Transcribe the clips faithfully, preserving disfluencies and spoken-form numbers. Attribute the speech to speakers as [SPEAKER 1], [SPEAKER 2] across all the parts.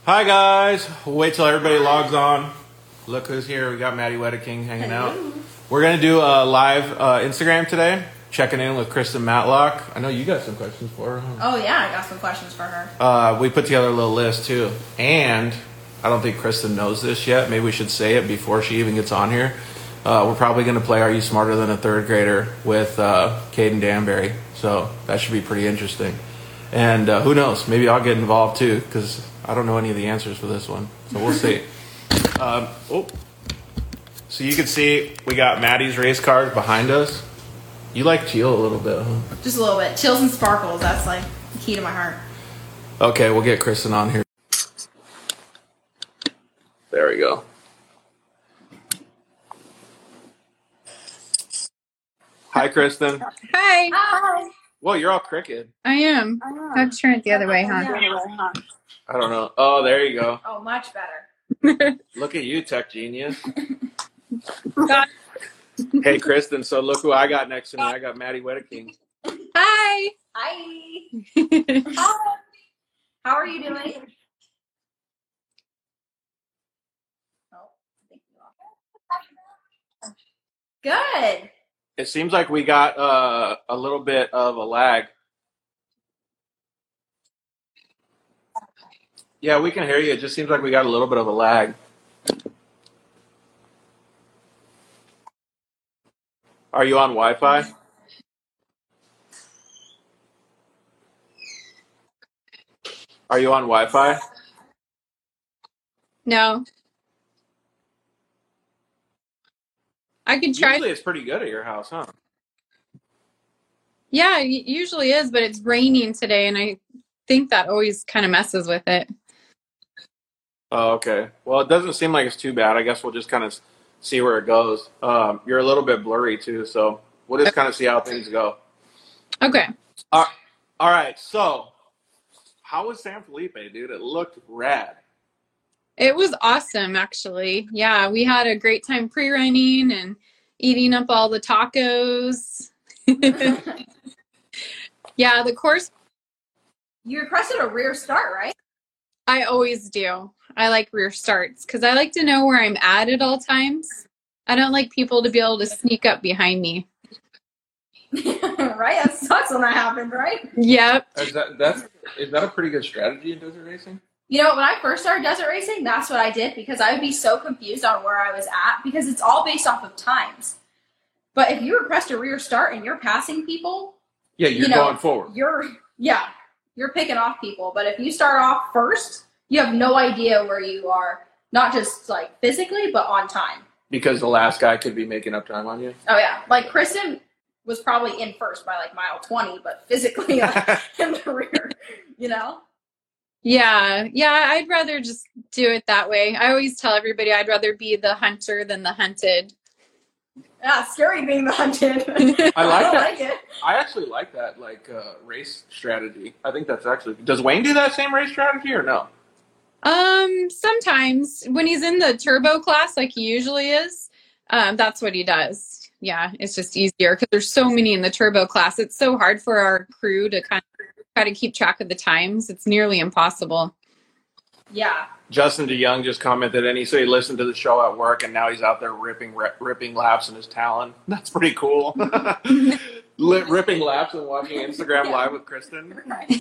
[SPEAKER 1] Hi guys. Wait till everybody logs on. Look who's here. We got Maddie Wedeking hanging out. We're gonna do a live uh, Instagram today. Checking in with Kristen Matlock. I know you got some questions for her. Huh?
[SPEAKER 2] Oh yeah, I got some questions for her.
[SPEAKER 1] Uh, we put together a little list too, and I don't think Kristen knows this yet. Maybe we should say it before she even gets on here. Uh, we're probably going to play Are You Smarter Than a Third Grader with uh, Caden Danbury. So that should be pretty interesting. And uh, who knows? Maybe I'll get involved too because I don't know any of the answers for this one. So we'll see. um, oh. So you can see we got Maddie's race cars behind us. You like teal a little bit, huh?
[SPEAKER 2] Just a little bit. Chills and sparkles. That's like the key to my heart.
[SPEAKER 1] Okay, we'll get Kristen on here. There we go. Hi, Kristen.
[SPEAKER 3] Hi.
[SPEAKER 2] Hi.
[SPEAKER 1] Whoa, you're all crooked.
[SPEAKER 3] I am. I have to turn it the other way, huh?
[SPEAKER 1] I don't know. Oh, there you go.
[SPEAKER 2] Oh, much better.
[SPEAKER 1] Look at you, tech genius.
[SPEAKER 3] God.
[SPEAKER 1] Hey, Kristen, so look who I got next to me. I got Maddie Wedeking.
[SPEAKER 3] Hi.
[SPEAKER 2] Hi. Hi. How are you doing? Oh, thank you. Good.
[SPEAKER 1] It seems like we got uh, a little bit of a lag. Yeah, we can hear you. It just seems like we got a little bit of a lag. Are you on Wi-Fi? Are you on Wi-Fi?
[SPEAKER 3] No. I can try.
[SPEAKER 1] Usually it's pretty good at your house, huh?
[SPEAKER 3] Yeah, it usually is, but it's raining today, and I think that always kind of messes with it.
[SPEAKER 1] Oh, okay. Well, it doesn't seem like it's too bad. I guess we'll just kind of see where it goes. Um, you're a little bit blurry too, so we'll just kind of see how things go.
[SPEAKER 3] Okay.
[SPEAKER 1] Uh, all right. So, how was San Felipe, dude? It looked rad.
[SPEAKER 3] It was awesome, actually. Yeah, we had a great time pre-running and eating up all the tacos. Yeah, the course.
[SPEAKER 2] You requested a rear start, right?
[SPEAKER 3] I always do. I like rear starts because I like to know where I'm at at all times. I don't like people to be able to sneak up behind me.
[SPEAKER 2] Right? That sucks when that happens, right?
[SPEAKER 3] Yep.
[SPEAKER 1] Is that that's is that a pretty good strategy in desert racing?
[SPEAKER 2] You know, when I first started desert racing, that's what I did because I would be so confused on where I was at because it's all based off of times. But if you request a rear start and you're passing people,
[SPEAKER 1] Yeah, you're
[SPEAKER 2] you know,
[SPEAKER 1] going forward.
[SPEAKER 2] You're yeah, you're picking off people. But if you start off first, you have no idea where you are, not just like physically, but on time.
[SPEAKER 1] Because the last guy could be making up time on you.
[SPEAKER 2] Oh yeah, like Kristen was probably in first by like mile twenty, but physically like, in the rear, you know.
[SPEAKER 3] Yeah, yeah, I'd rather just do it that way. I always tell everybody I'd rather be the hunter than the hunted.
[SPEAKER 2] Yeah, scary being the hunted.
[SPEAKER 1] I like
[SPEAKER 2] I
[SPEAKER 1] that.
[SPEAKER 2] like it.
[SPEAKER 1] I actually like that, like uh, race strategy. I think that's actually. Does Wayne do that same race strategy or no?
[SPEAKER 3] Um, sometimes when he's in the turbo class, like he usually is, um, that's what he does. Yeah, it's just easier because there's so many in the turbo class. It's so hard for our crew to kind of try to keep track of the times. It's nearly impossible.
[SPEAKER 2] Yeah.
[SPEAKER 1] Justin DeYoung just commented, and he said he listened to the show at work, and now he's out there ripping ripping laps in his Talon. That's pretty cool. Ripping laps and watching Instagram Live with Kristen.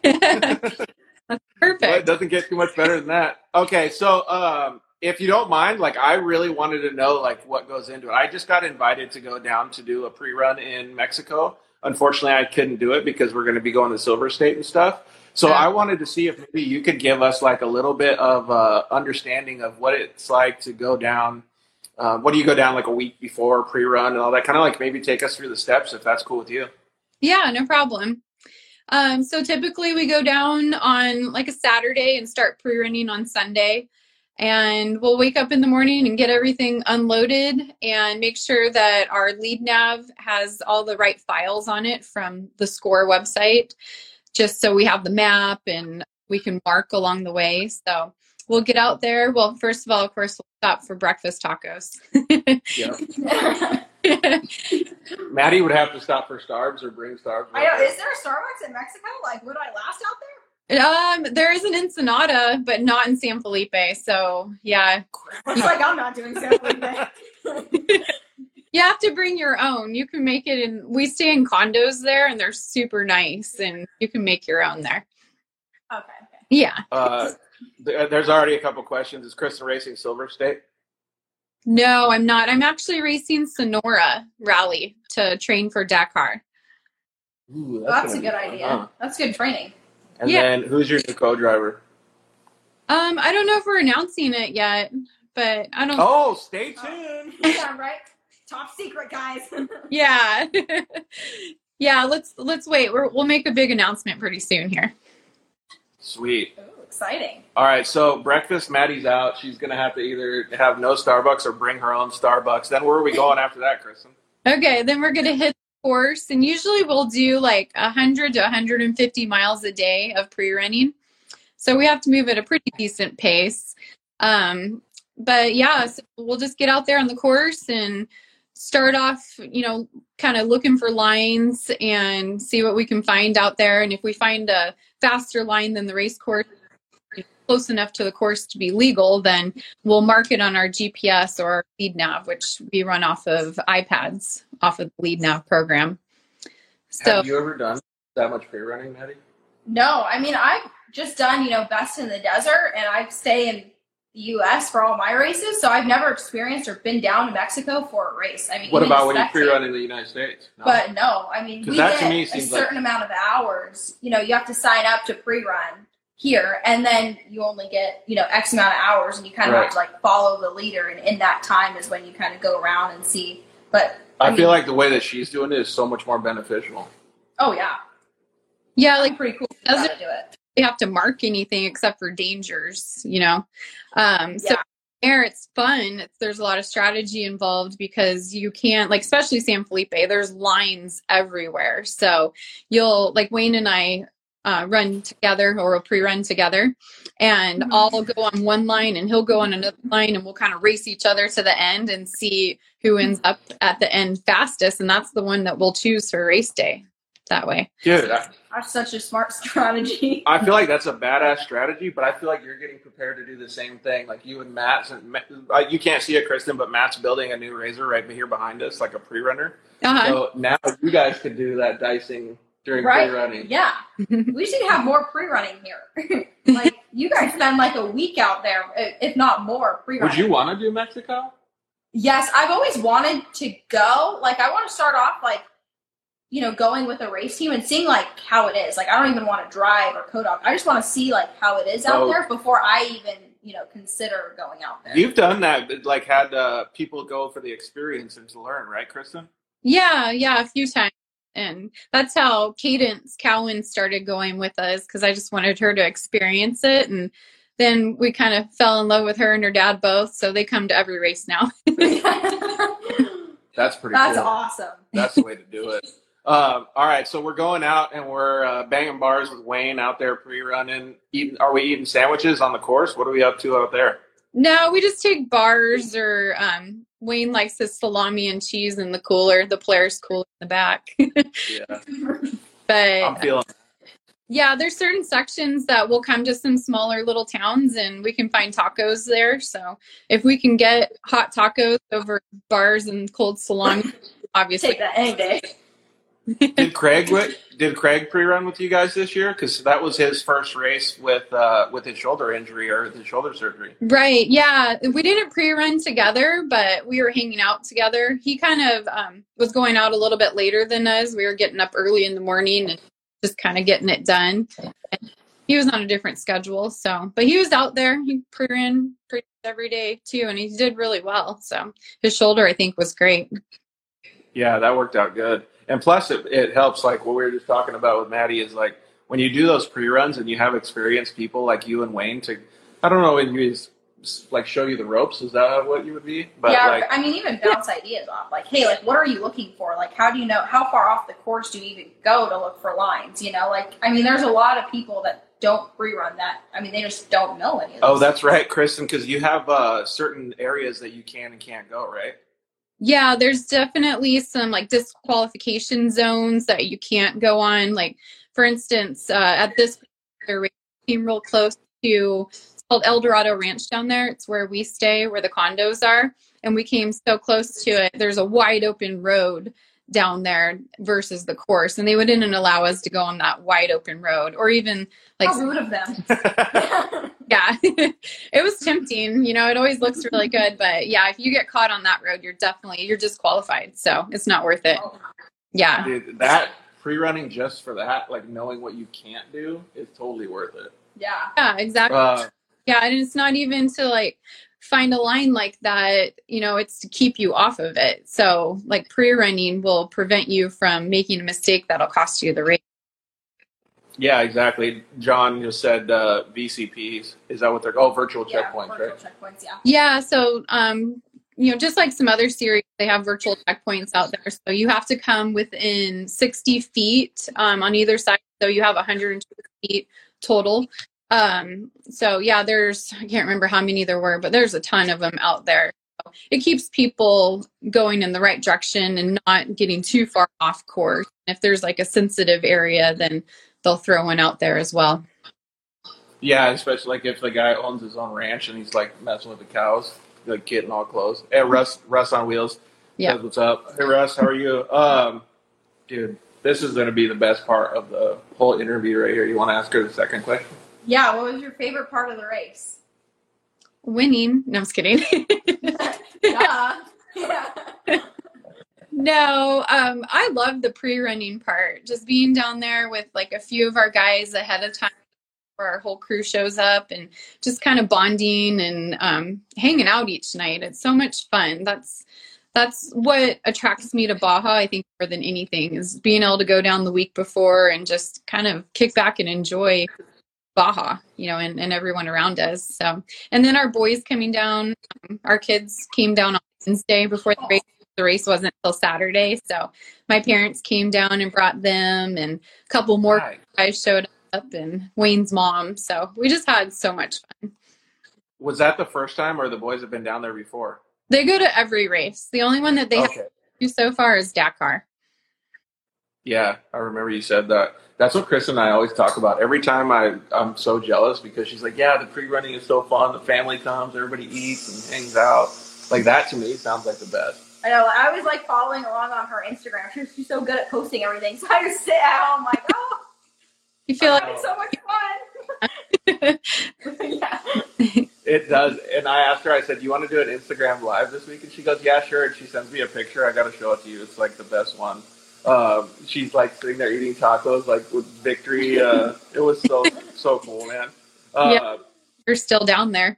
[SPEAKER 3] That's perfect.
[SPEAKER 1] Well, it doesn't get too much better than that. Okay, so um, if you don't mind, like I really wanted to know like what goes into it. I just got invited to go down to do a pre-run in Mexico. Unfortunately, I couldn't do it because we're going to be going to Silver State and stuff. So
[SPEAKER 3] Yeah.
[SPEAKER 1] I wanted to see if maybe you could give us like a little bit of uh, understanding of what it's like to go down. Uh, what do you go down like a week before pre-run and all that? Kind of like maybe take us through the steps if that's cool with you.
[SPEAKER 3] Yeah, no problem. Um, so typically we go down on like a Saturday and start pre-running on Sunday. And we'll wake up in the morning and get everything unloaded and make sure that our lead nav has all the right files on it from the SCORE website, just so we have the map and we can mark along the way. So we'll get out there. Well, first of all, of course, we'll stop for breakfast tacos.
[SPEAKER 1] Yeah. Maddie would have to stop for Starbucks or bring Starbucks.
[SPEAKER 2] I know. Is there a Starbucks in Mexico? Like, would I last out there?
[SPEAKER 3] Um, there is an Ensenada, but not in San Felipe. So yeah,
[SPEAKER 2] It's like I'm not doing San Felipe.
[SPEAKER 3] you have to bring your own. You can make it in. We stay in condos there, and they're super nice, and you can make your own there.
[SPEAKER 2] Okay. Okay.
[SPEAKER 3] Yeah.
[SPEAKER 1] Uh, th- there's already a couple questions. Is Kristen racing Silver State?
[SPEAKER 3] No, I'm not. I'm actually racing Sonora Rally to train for Dakar.
[SPEAKER 1] Ooh,
[SPEAKER 2] Well, that's
[SPEAKER 1] gonna
[SPEAKER 2] a
[SPEAKER 1] be
[SPEAKER 2] good
[SPEAKER 1] fun,
[SPEAKER 2] idea.
[SPEAKER 1] huh?
[SPEAKER 2] That's good training.
[SPEAKER 1] And
[SPEAKER 3] Yeah.
[SPEAKER 1] then who's your new co-driver?
[SPEAKER 3] Um, I don't know if we're announcing it yet, but I don't.
[SPEAKER 1] Oh, stay tuned.
[SPEAKER 2] Yeah, right. Top secret, guys.
[SPEAKER 3] Yeah. Yeah, let's let's wait. We're, we'll make a big announcement pretty soon here.
[SPEAKER 1] Sweet.
[SPEAKER 2] Ooh, exciting.
[SPEAKER 1] All right, so breakfast, Maddie's out. She's going to have to either have no Starbucks or bring her own Starbucks. Then where are we going after that, Kristen?
[SPEAKER 3] Okay, then we're gonna hit the course, and usually we'll do like one hundred to one hundred fifty miles a day of pre-running. So we have to move at a pretty decent pace. Um, but yeah, so we'll just get out there on the course and start off, you know, kind of looking for lines and see what we can find out there. And if we find a faster line than the race course, close enough to the course to be legal, then we'll mark it on our G P S or our lead nav, which we run off of iPads, off of the lead nav program. So
[SPEAKER 1] Have you ever done that much pre-running, Maddie?
[SPEAKER 2] No, I mean, I've just done, you know, best in the desert, and I stay in the U S for all my races, so I've never experienced or been down to Mexico for a race. I mean,
[SPEAKER 1] What
[SPEAKER 2] even
[SPEAKER 1] about when you
[SPEAKER 2] spectate.
[SPEAKER 1] pre-run in the United States? No?
[SPEAKER 2] But no, I mean,
[SPEAKER 1] 'Cause
[SPEAKER 2] we
[SPEAKER 1] that to
[SPEAKER 2] get
[SPEAKER 1] me
[SPEAKER 2] a
[SPEAKER 1] seems like-
[SPEAKER 2] certain amount of hours. You know, you have to sign up to pre-run here, and then you only get, you know, X amount of hours, and you kind of
[SPEAKER 1] Right.
[SPEAKER 2] have to like follow the leader, and in that time is when you kind of go around and see. But
[SPEAKER 1] I,
[SPEAKER 2] I,
[SPEAKER 1] feel
[SPEAKER 2] mean,
[SPEAKER 1] like the way that she's doing it is so much more beneficial.
[SPEAKER 2] oh yeah,
[SPEAKER 3] yeah, like
[SPEAKER 2] pretty cool.
[SPEAKER 3] Does
[SPEAKER 2] How to do it?
[SPEAKER 3] we have to mark anything except for dangers, you know. Um, so
[SPEAKER 2] Yeah.
[SPEAKER 3] there, it's fun. It's, there's a lot of strategy involved because you can't, like, especially San Felipe, there's lines everywhere. So you'll, like, Wayne and I uh, run together, or we'll pre-run together, and
[SPEAKER 2] Mhm.
[SPEAKER 3] I'll go on one line and he'll go on another line, and we'll kind of race each other to the end and see who ends up at the end fastest. And that's the one that we'll choose for race day that way.
[SPEAKER 1] Dude, I,
[SPEAKER 2] That's such a smart strategy.
[SPEAKER 1] I feel like that's a badass strategy, but I feel like you're getting prepared to do the same thing. Like you and Matt, and Matt uh, you can't see it, Kristen, but Matt's building a new razor right here behind us, like a pre-runner.
[SPEAKER 3] Uh-huh.
[SPEAKER 1] So now you guys could do that dicing during
[SPEAKER 2] Right?
[SPEAKER 1] pre-running.
[SPEAKER 2] Yeah. We should have more pre-running here. Like, you guys spend like a week out there, i- if not more, pre-running.
[SPEAKER 1] Would you want to do Mexico?
[SPEAKER 2] Yes, I've always wanted to go. Like, I want to start off like, you know, going with a race team and seeing like how it is. Like, I don't even want to drive or co-dog. I just want to see like how it is out
[SPEAKER 1] Oh.
[SPEAKER 2] there before I even, you know, consider going out there.
[SPEAKER 1] You've done that, but, like had uh, people go for the experience and to learn, right, Kristen?
[SPEAKER 3] Yeah, yeah, a few times. And that's how Cadence Cowan started going with us, because I just wanted her to experience it. And then we kind of fell in love with her and her dad both. So they come to every race now.
[SPEAKER 1] That's pretty
[SPEAKER 2] That's
[SPEAKER 1] cool.
[SPEAKER 2] awesome.
[SPEAKER 1] That's the way to do it. Um, all right, so we're going out and we're uh, banging bars with Wayne out there pre-running. Eating, are we eating sandwiches on the course? What are we up to out there?
[SPEAKER 3] No, we just take bars, or um, Wayne likes his salami and cheese in the cooler, the player's cooler in the back.
[SPEAKER 1] Yeah, I'm
[SPEAKER 3] But
[SPEAKER 1] feeling.
[SPEAKER 3] yeah, there's certain sections that will come to some smaller little towns and we can find tacos there. So if we can get hot tacos over bars and cold salami, obviously.
[SPEAKER 2] Take that any day.
[SPEAKER 1] Did Craig wi- did Craig pre-run with you guys this year? Because that was his first race with uh, with his shoulder injury or his shoulder surgery.
[SPEAKER 3] Right. Yeah. We didn't pre-run together, but we were hanging out together. He kind of um, was going out a little bit later than us. We were getting up early in the morning and just kind of getting it done. And he was on a different schedule. So, but he was out there. He pre-ran pretty much every day too. And he did really well. So his shoulder, I think, was great.
[SPEAKER 1] Yeah, that worked out good. And plus, it, it helps, like what we were just talking about with Maddie, is like when you do those pre-runs and you have experienced people like you and Wayne to, I don't know, and you like show you the ropes. Is that what you would be? But
[SPEAKER 2] yeah,
[SPEAKER 1] like,
[SPEAKER 2] I mean, even bounce ideas off. Like, hey, like, what are you looking for? Like, how do you know, how far off the course do you even go to look for lines? You know, like, I mean, there's a lot of people that don't pre-run that. I mean, they just don't know any of this.
[SPEAKER 1] oh, that's right, Kristen, because you have uh, certain areas that you can and can't go, right?
[SPEAKER 3] Yeah, there's definitely some like disqualification zones that you can't go on. Like, for instance, uh, at this particular race, came real close to, it's called El Dorado Ranch down there. It's where we stay, where the condos are. And we came so close to it. There's a wide open road down there versus the course. And they wouldn't allow us to go on that wide open road or even like,
[SPEAKER 2] How rude of them.
[SPEAKER 3] yeah, it was tempting. You know, it always looks really good. But yeah, if you get caught on that road, you're definitely, you're disqualified. So it's not worth it. Yeah.
[SPEAKER 1] Dude, that pre-running just for that, like knowing what you can't do, is totally worth it.
[SPEAKER 2] Yeah.
[SPEAKER 3] Yeah, exactly.
[SPEAKER 1] Uh,
[SPEAKER 3] Yeah, and it's not even to like find a line like that, you know, it's to keep you off of it. So like pre-running will prevent you from making a mistake that'll cost you the race.
[SPEAKER 1] yeah, exactly. John just said uh, V C Ps. Is that what they're? Oh, virtual
[SPEAKER 2] Yeah,
[SPEAKER 1] checkpoints,
[SPEAKER 2] virtual
[SPEAKER 1] right?
[SPEAKER 2] checkpoints, yeah.
[SPEAKER 3] Yeah, so um, you know, just like some other series, they have virtual checkpoints out there. So you have to come within sixty feet um, on either side. So you have one hundred two feet total. Um, so yeah, there's, I can't remember how many there were, but there's a ton of them out there. So it keeps people going in the right direction and not getting too far off course. If there's like a sensitive area, then they'll throw one out there as well.
[SPEAKER 1] Yeah, especially like if the guy owns his own ranch and he's like messing with the cows, like getting all close. Hey, Russ, Russ on Wheels.
[SPEAKER 3] Yeah.
[SPEAKER 1] Says, what's up? Hey, Russ, how are you? Um, dude, this is going to be the best part of the whole interview right here. You want to ask her the second question?
[SPEAKER 2] Yeah, what was your favorite part of the race?
[SPEAKER 3] Winning. No, I'm just kidding.
[SPEAKER 2] Yeah. Yeah.
[SPEAKER 3] No, um, I love the pre-running part. Just being down there with like a few of our guys ahead of time before our whole crew shows up and just kind of bonding and um, hanging out each night. It's so much fun. That's that's what attracts me to Baja, I think, more than anything, is being able to go down the week before and just kind of kick back and enjoy Baja, you know, and, and everyone around us. So, and then our boys coming down, um, our kids came down on Wednesday before the race. The race wasn't until Saturday. So my parents came down and brought them, and a couple more
[SPEAKER 1] Nice.
[SPEAKER 3] guys showed up, and Wayne's mom. So we just had so much fun.
[SPEAKER 1] Was that the first time, or the boys have been down there before?
[SPEAKER 3] They go to every race. The only one that they
[SPEAKER 1] Okay.
[SPEAKER 3] have to do so far is Dakar.
[SPEAKER 1] Yeah, I remember you said that. That's what Chris and I always talk about. Every time I, I'm so jealous because she's like, yeah, the pre-running is so fun. The family comes, everybody eats and hangs out. Like that to me sounds like the best.
[SPEAKER 2] I know. I was like following along on her Instagram. She's, she's so good at posting everything. So I just sit at home like, oh,
[SPEAKER 3] You feel
[SPEAKER 2] I'm
[SPEAKER 3] like
[SPEAKER 2] having so much fun. Yeah.
[SPEAKER 1] It does. And I asked her, I said, do you want to do an Instagram live this week? And she goes, yeah, sure. And she sends me a picture. I got to show it to you. It's like the best one. Um, she's like sitting there eating tacos, like with victory. Uh, it was so, so cool, man. Uh,
[SPEAKER 3] Yeah. You're still down there.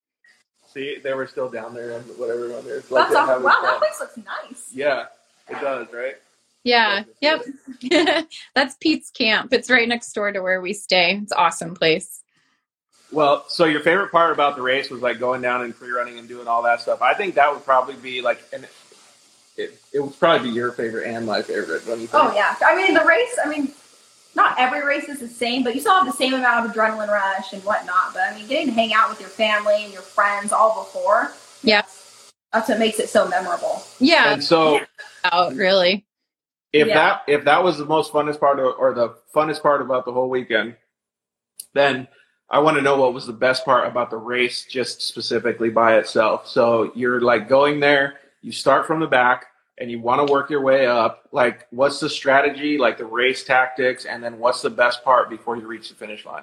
[SPEAKER 1] See, they were still down there and whatever. It's like
[SPEAKER 2] That's
[SPEAKER 1] they're
[SPEAKER 2] awesome.
[SPEAKER 1] having
[SPEAKER 2] Wow,
[SPEAKER 1] fun.
[SPEAKER 2] that place looks nice.
[SPEAKER 1] Yeah, it does, right?
[SPEAKER 3] Yeah.
[SPEAKER 1] That's
[SPEAKER 3] Yep. That's Pete's camp. It's right next door to where we stay. It's an awesome place.
[SPEAKER 1] Well, so your favorite part about the race was like going down and pre-running and doing all that stuff. I think that would probably be like, and it, it would probably be your favorite and my favorite. Don't you think?
[SPEAKER 2] Oh, yeah. I mean, the race, I mean, not every race is the same, but you still have the same amount of adrenaline rush and whatnot. But I mean, getting to hang out with your family and your friends all before,
[SPEAKER 3] Yeah.
[SPEAKER 2] that's what makes it so memorable.
[SPEAKER 3] Yeah.
[SPEAKER 1] And so
[SPEAKER 3] Out, really.
[SPEAKER 1] if
[SPEAKER 2] Yeah.
[SPEAKER 1] that if that was the most funnest part of, or the funnest part about the whole weekend, then I want to know what was the best part about the race, just specifically by itself. So you're like going there, you start from the back, and you want to work your way up. Like, what's the strategy, like the race tactics, and then what's the best part before you reach the finish line?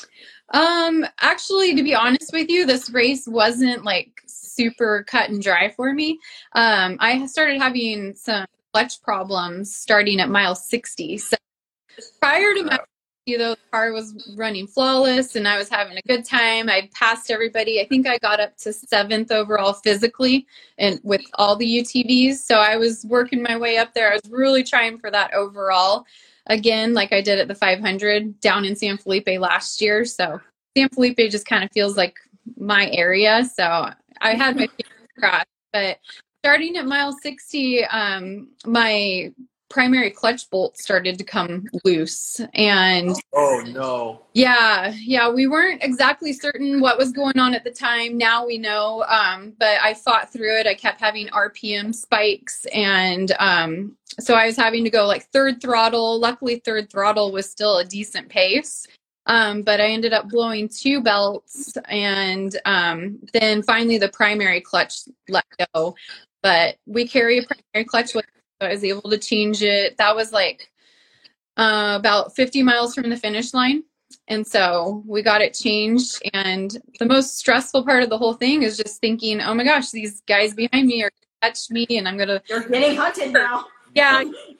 [SPEAKER 3] Um, actually, to be honest with you, this race wasn't like super cut and dry for me. Um, I started having some clutch problems starting at mile sixty. So prior to my you know, the car was running flawless and I was having a good time. I passed everybody. I think I got up to seventh overall physically and with all the U T Vs. So I was working my way up there. I was really trying for that overall again, like I did at the five hundred down in San Felipe last year. So San Felipe just kind of feels like my area. So I had my fingers crossed, but starting at mile sixty, um, my primary clutch bolt started to come loose, and
[SPEAKER 1] Oh no.
[SPEAKER 3] yeah yeah we weren't exactly certain what was going on at the time. Now we know, um but I fought through it. I kept having R P M spikes, and um so I was having to go like third throttle. Luckily third throttle was still a decent pace, Um, but I ended up blowing two belts, and um, then finally the primary clutch let go. But we carry a primary clutch with us, so I was able to change it. That was like uh, about fifty miles from the finish line. And so we got it changed. And the most stressful part of the whole thing is just thinking, oh my gosh, these guys behind me are going to catch me, and I'm going to.
[SPEAKER 2] You're getting hunted now.
[SPEAKER 3] Yeah.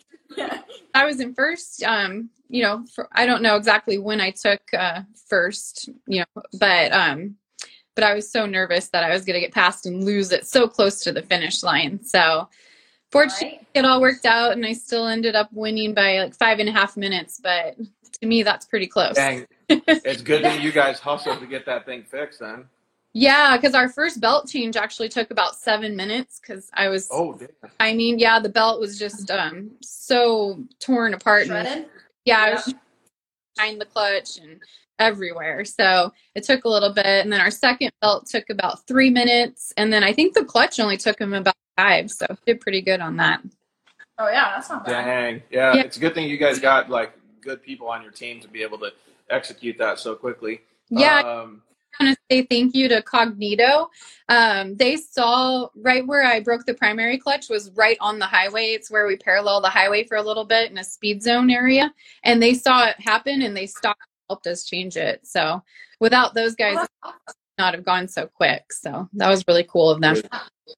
[SPEAKER 3] I was in first. Um, you know, for, I don't know exactly when I took uh, first, you know, but um, but I was so nervous that I was going to get past and lose it so close to the finish line. So fortunately,
[SPEAKER 2] Right.
[SPEAKER 3] it all worked out, and I still ended up winning by like five and a half minutes. But to me, that's pretty close.
[SPEAKER 1] Dang. It's good that you guys hustled to get that thing fixed then.
[SPEAKER 3] Yeah, because our first belt change actually took about seven minutes because I was.
[SPEAKER 1] Oh, damn.
[SPEAKER 3] I mean, yeah, the belt was just um, so torn apart. And,
[SPEAKER 2] Shredded?
[SPEAKER 3] yeah, I
[SPEAKER 2] Yeah.
[SPEAKER 3] was behind the clutch and everywhere. So it took a little bit. And then our second belt took about three minutes. And then I think the clutch only took him about five. So did pretty good on that.
[SPEAKER 2] Oh, yeah, that's not bad.
[SPEAKER 1] Dang. Yeah,
[SPEAKER 3] Yeah.
[SPEAKER 1] it's a good thing you guys got like good people on your team to be able to execute that so quickly.
[SPEAKER 3] Yeah.
[SPEAKER 1] Um,
[SPEAKER 3] I want to say thank you to Cognito. Um, they saw right where I broke the primary clutch was right on the highway. It's where we parallel the highway for a little bit in a speed zone area. And they saw it happen and they stopped and helped us change it. So without those guys, it would not have gone so quick. So that was really cool of them.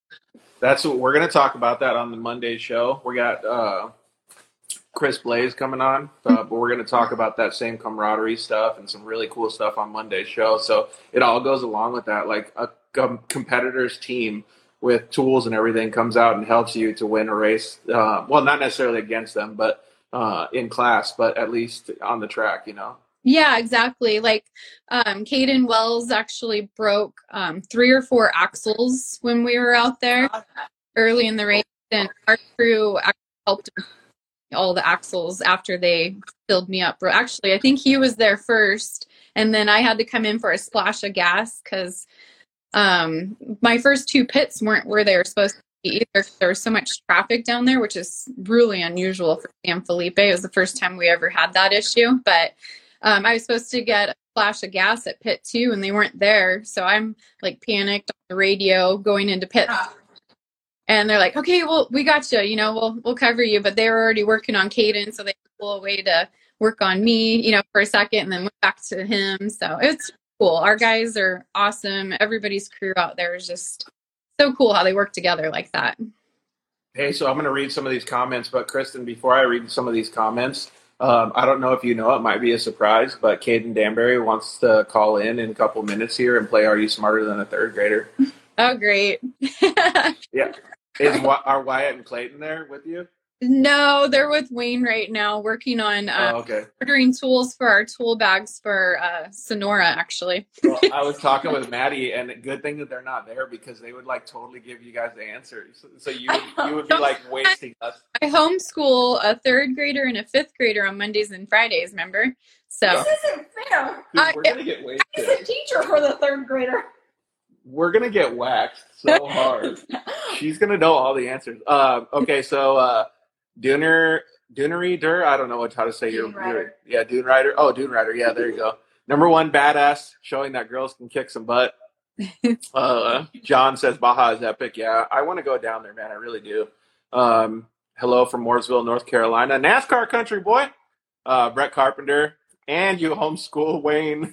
[SPEAKER 1] That's what we're going to talk about that on the Monday show. We got uh, Chris Blaze coming on, uh, but we're going to talk about that same camaraderie stuff and some really cool stuff on Monday's show. So it all goes along with that. Like a com- competitor's team with tools and everything comes out and helps you to win a race. Uh, well, not necessarily against them, but uh, in class, but at least on the track, you know.
[SPEAKER 3] Yeah, exactly. Like um, Caden Wells actually broke um, three or four axles when we were out there early in the race, and our crew actually helped him all the axles after they filled me up. Actually, I think he was there first, and then I had to come in for a splash of gas because um, my first two pits weren't where they were supposed to be either. There was so much traffic down there, which is really unusual for San Felipe. It was the first time we ever had that issue, but um, I was supposed to get a splash of gas at pit two, and they weren't there, so I'm like panicked on the radio going into pit. And they're like, okay, well, we got you, you know, we'll, we'll cover you. But they were already working on Caden, so they pull away to work on me, you know, for a second, and then went back to him. So it's cool. Our guys are awesome. Everybody's crew out there is just so cool how they work together like that.
[SPEAKER 1] Hey, so I'm going to read some of these comments, but Kristen, before I read some of these comments, um, I don't know if you know, it might be a surprise, but Caden Danbury wants to call in in a couple minutes here and play Are You Smarter Than a Third Grader?
[SPEAKER 3] Oh, great.
[SPEAKER 1] Yeah. Is Wy- are Wyatt and Clayton there with you?
[SPEAKER 3] No, they're with Wayne right now working on uh,
[SPEAKER 1] Oh, okay.
[SPEAKER 3] ordering tools for our tool bags for uh, Sonora, actually.
[SPEAKER 1] Well, I was talking with Maddie, and good thing that they're not there because they would like totally give you guys the answers. So you would, you would be like wasting us.
[SPEAKER 3] I homeschool a third grader and a fifth grader on Mondays and Fridays, remember? So
[SPEAKER 2] This isn't fair.
[SPEAKER 1] Dude, we're gonna get
[SPEAKER 2] He's
[SPEAKER 1] wasted.
[SPEAKER 2] a teacher for the third grader.
[SPEAKER 1] We're gonna get waxed so hard. She's gonna know all the answers. Uh, okay, so uh, Dooner, Doonery Dur, I don't know what how to say your,
[SPEAKER 2] Dune Rider.
[SPEAKER 1] your yeah, Dune Rider. Oh, Dune Rider. Yeah, there you go. Number one, badass, showing that girls can kick some butt. Uh, John says Baja is epic. Yeah, I want to go down there, man. I really do. Um, hello from Mooresville, North Carolina, NASCAR country boy. Uh, Brett Carpenter, and you homeschool Wayne.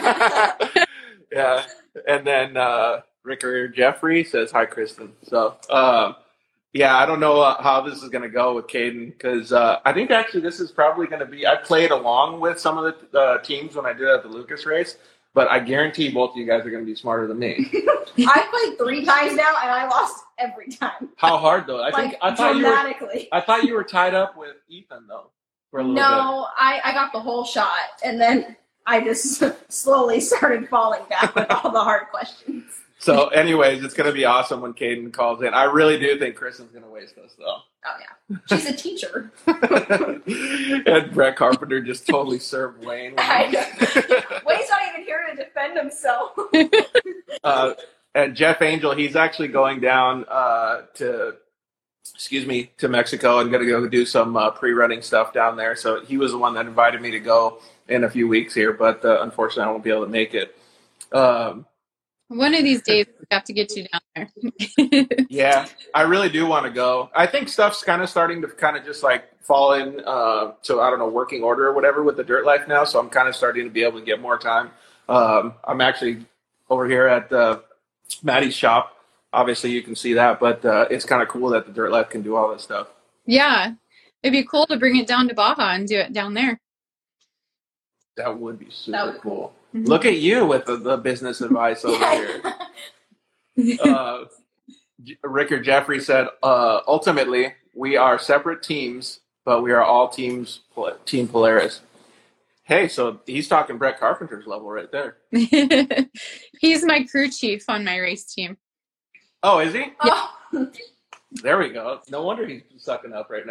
[SPEAKER 1] Yeah, and then uh, Ricker Jeffrey says hi, Kristen. So, um, yeah, I don't know uh, how this is going to go with Caden because uh, I think actually this is probably going to be. I played along with some of the uh, teams when I did at the Lucas race, but I guarantee both of you guys are going to be smarter than me.
[SPEAKER 2] I played three times now, and I lost every time.
[SPEAKER 1] How hard though? I
[SPEAKER 2] Like,
[SPEAKER 1] think I thought you were.
[SPEAKER 2] dramatically.
[SPEAKER 1] I thought you were tied up with Ethan though for a little bit.
[SPEAKER 2] No, I, I got the whole shot, and then I just slowly started falling back with all the hard questions.
[SPEAKER 1] So, anyways, it's going to be awesome when Caden calls in. I really do think Kristen's going to waste us, though.
[SPEAKER 2] Oh, yeah. She's a teacher.
[SPEAKER 1] And Brett Carpenter just totally served Wayne.
[SPEAKER 2] I Wayne's not even here to defend himself.
[SPEAKER 1] uh, and Jeff Angel, he's actually going down uh, to, excuse me, to Mexico and going to go do some uh, pre-running stuff down there. So he was the one that invited me to go in a few weeks here, but uh, unfortunately, I won't be able to make it. Um,
[SPEAKER 3] One of these days, we have to get you down there.
[SPEAKER 1] yeah, I really do want to go. I think stuff's kind of starting to kind of just like fall in uh, to, I don't know, working order or whatever with the dirt life now. So I'm kind of starting to be able to get more time. Um, I'm actually over here at uh, Maddie's shop. Obviously, you can see that, but uh, it's kind of cool that the dirt life can do all this stuff.
[SPEAKER 3] Yeah, it'd be cool to bring it down to Baja and do it down there.
[SPEAKER 1] That would be super
[SPEAKER 2] That would-
[SPEAKER 1] cool.
[SPEAKER 3] Mhm.
[SPEAKER 1] Look at you with the, the business advice over here. Uh, J- Rickard Jeffrey said, uh, ultimately, we are separate teams, but we are all teams, Team Polaris. Hey, so he's talking Brett Carpenter's level right there.
[SPEAKER 3] He's my crew chief on my race team.
[SPEAKER 1] Oh, is he?
[SPEAKER 2] Oh.
[SPEAKER 1] There we go. No wonder he's sucking up right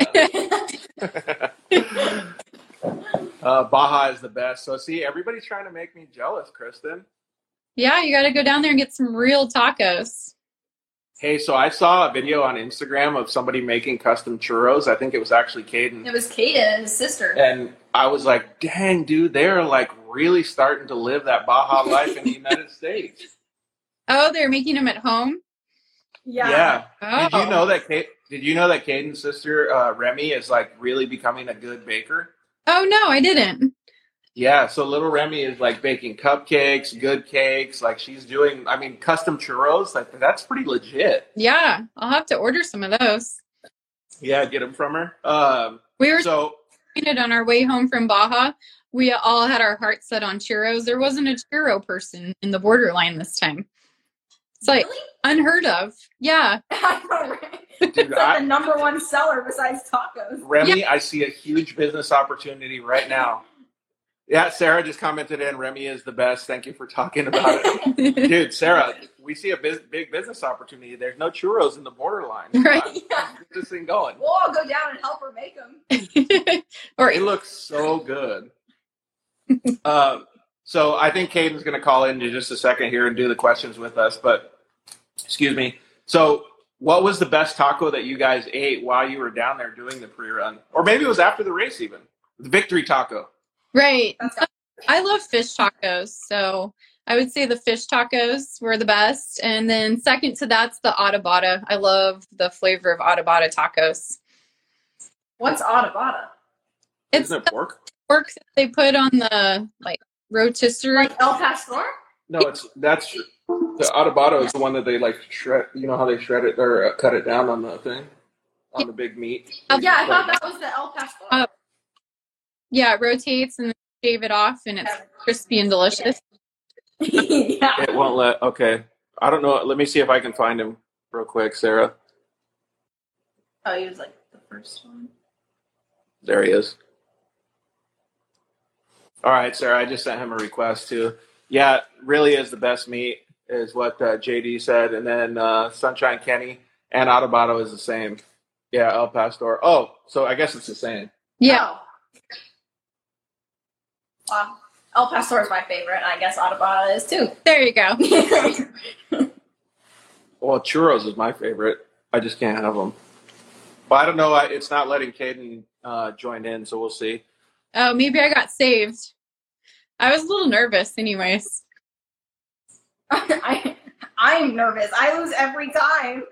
[SPEAKER 1] now. uh, Baja is the best. So, see, everybody's trying to make me jealous, Kristen.
[SPEAKER 3] Yeah, you got to go down there and get some real tacos.
[SPEAKER 1] Hey, so I saw a video on Instagram of somebody making custom churros. I think it was actually Caden.
[SPEAKER 2] It was Kaden and his sister.
[SPEAKER 1] And I was like, dang, dude, they're like really starting to live that Baja life in the United States.
[SPEAKER 3] Oh, they're making them at home?
[SPEAKER 2] Yeah.
[SPEAKER 1] Yeah.
[SPEAKER 3] Oh.
[SPEAKER 1] Did you know that Kate, did you know that Caden's sister, uh, Remy, is like really becoming a good baker?
[SPEAKER 3] Oh, no, I didn't.
[SPEAKER 1] Yeah, so little Remy is like baking cupcakes, good cakes. Like she's doing, I mean, custom churros. Like that's pretty legit.
[SPEAKER 3] Yeah, I'll have to order some of those.
[SPEAKER 1] Yeah, get them from her. Um,
[SPEAKER 3] We were
[SPEAKER 1] so
[SPEAKER 3] disappointed on our way home from Baja. We all had our hearts set on churros. There wasn't a churro person in the borderline this time. It's like
[SPEAKER 2] Really?
[SPEAKER 3] unheard of. Yeah.
[SPEAKER 2] I know, right?
[SPEAKER 1] Dude,
[SPEAKER 2] It's like
[SPEAKER 1] I-
[SPEAKER 2] the number one seller besides tacos.
[SPEAKER 1] Remy, I see a huge business opportunity right now. Yeah, Sarah just commented in, Remy is the best. Thank you for talking about it. Dude, Sarah, we see a biz- big business opportunity. There's no churros in the borderline.
[SPEAKER 3] Right.
[SPEAKER 2] Yeah.
[SPEAKER 1] Get this thing going.
[SPEAKER 2] We'll all go down and help her make them.
[SPEAKER 3] Or
[SPEAKER 1] It looks so good. um, so I think Caden's going to call in just a second here and do the questions with us. But, excuse me. So what was the best taco that you guys ate while you were down there doing the pre-run? Or maybe it was after the race even. The victory taco.
[SPEAKER 3] right.
[SPEAKER 2] That's got-
[SPEAKER 3] I love fish tacos, so I would say the fish tacos were the best. And then second to that's the Atabata. I love the flavor of Atabata tacos.
[SPEAKER 2] What's Atabata?
[SPEAKER 3] It's
[SPEAKER 1] Isn't it
[SPEAKER 3] the
[SPEAKER 1] pork?
[SPEAKER 3] pork that they put on the like rotisserie.
[SPEAKER 2] Like El Pastor?
[SPEAKER 1] No, it's that's the Atabata is the one that they like shred. You know how they shred it or uh, cut it down on the thing, on the big meat.
[SPEAKER 3] Oh,
[SPEAKER 2] Yeah, I thought that was the El Pastor.
[SPEAKER 3] Uh, Yeah, it rotates and then shave it off, and it's crispy and delicious.
[SPEAKER 2] Yeah.
[SPEAKER 1] It won't let. Okay, I don't know. Let me see if I can find him real quick, Sarah.
[SPEAKER 2] Oh, he was like the first one.
[SPEAKER 1] There he is. All right, Sarah. I just sent him a request too. Yeah, really is the best meat, is what uh, J D said, and then uh, Sunshine Kenny and Atabado is the same. Yeah, El Pastor. Oh, so I guess it's the same.
[SPEAKER 3] Yeah,
[SPEAKER 2] Oh. Wow. El Pastor is my favorite, and I guess Atabata is too.
[SPEAKER 3] there you go.
[SPEAKER 1] Well, churros is my favorite. I just can't have them. But I don't know. I, it's not letting Caden uh, join in, so we'll see.
[SPEAKER 3] Oh, maybe I got saved. I was a little nervous, anyways.
[SPEAKER 2] I, I'm nervous. I lose every time.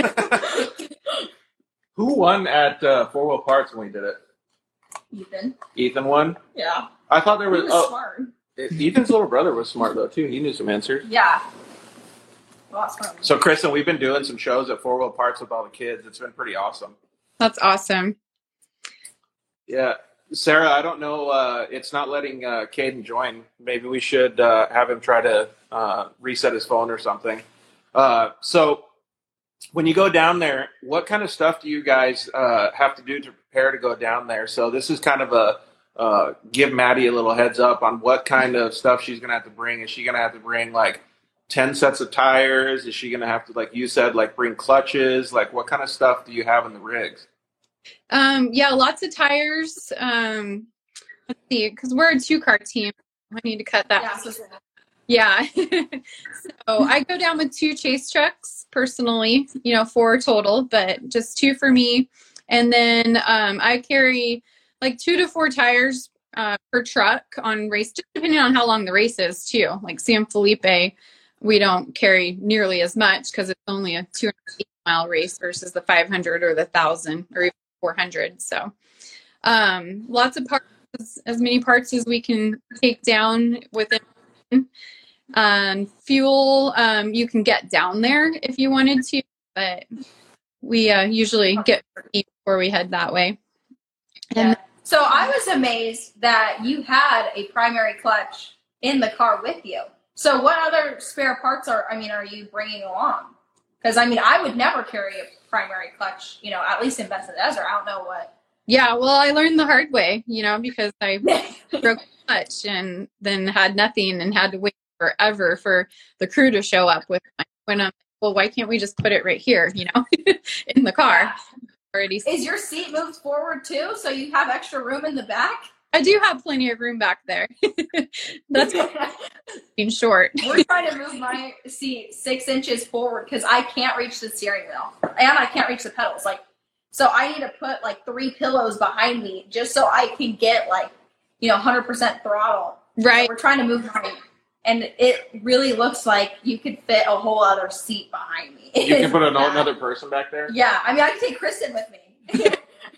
[SPEAKER 1] Who won at uh, Four Wheel Parts when we did it?
[SPEAKER 2] Ethan.
[SPEAKER 1] Ethan won.
[SPEAKER 2] Yeah.
[SPEAKER 1] I thought there
[SPEAKER 2] He
[SPEAKER 1] was.
[SPEAKER 2] was
[SPEAKER 1] Oh,
[SPEAKER 2] smart.
[SPEAKER 1] Ethan's little brother was smart though too. He knew some answers.
[SPEAKER 2] Yeah. Well, that's fun.
[SPEAKER 1] So, Kristen, we've been doing some shows at Four Wheel Parts with all the kids. It's been pretty awesome.
[SPEAKER 3] That's awesome.
[SPEAKER 1] Yeah, Sarah, I don't know. Uh, it's not letting uh, Caden join. Maybe we should uh, have him try to uh, reset his phone or something. Uh, so, when you go down there, what kind of stuff do you guys uh, have to do to prepare to go down there? So, this is kind of a uh, give Maddie a little heads up on what kind of stuff she's going to have to bring. Is she going to have to bring like ten sets of tires? Is she going to have to, like you said, like bring clutches? Like, what kind of stuff do you have in the rigs?
[SPEAKER 3] Um, yeah, lots of tires. Um, let's see, because we're a two-car team. I need to cut that.
[SPEAKER 2] Yeah. So,
[SPEAKER 3] Yeah. So I go down with two chase trucks personally, you know, four total, but just two for me. And then um, I carry like two to four tires uh, per truck on race, just depending on how long the race is too. Like San Felipe, we don't carry nearly as much because it's only a two hundred eighty mile race versus the five hundred or the one thousand or even four hundred. So um, lots of parts, as many parts as we can take down within. Um, fuel, um, you can get down there if you wanted to, but we uh, usually get before we head that way.
[SPEAKER 2] Yeah. So I was amazed that you had a primary clutch in the car with you. So what other spare parts are, I mean, are you bringing along? Because, I mean, I would never carry a primary clutch, you know, at least in Best Desert. I don't know what.
[SPEAKER 3] Yeah, well, I learned the hard way, you know, because I broke the clutch and then had nothing and had to wait forever for the crew to show up with my, when I'm, well, why can't we just put it right here, you know, in the car?
[SPEAKER 2] Yeah.
[SPEAKER 3] Already.
[SPEAKER 2] Is your seat moved forward too, so you have extra room in the back?
[SPEAKER 3] I do have plenty of room back there. That's being short.
[SPEAKER 2] We're trying to move my seat six inches forward because I can't reach the steering wheel and I can't reach the pedals. Like, so I need to put like three pillows behind me just so I can get like, you know, one hundred percent throttle.
[SPEAKER 3] Right.
[SPEAKER 2] So we're trying to move my, and it really looks like you could fit a whole other seat behind me.
[SPEAKER 1] You can put an, another person back there?
[SPEAKER 2] Yeah. I mean, I can take Kristen with me.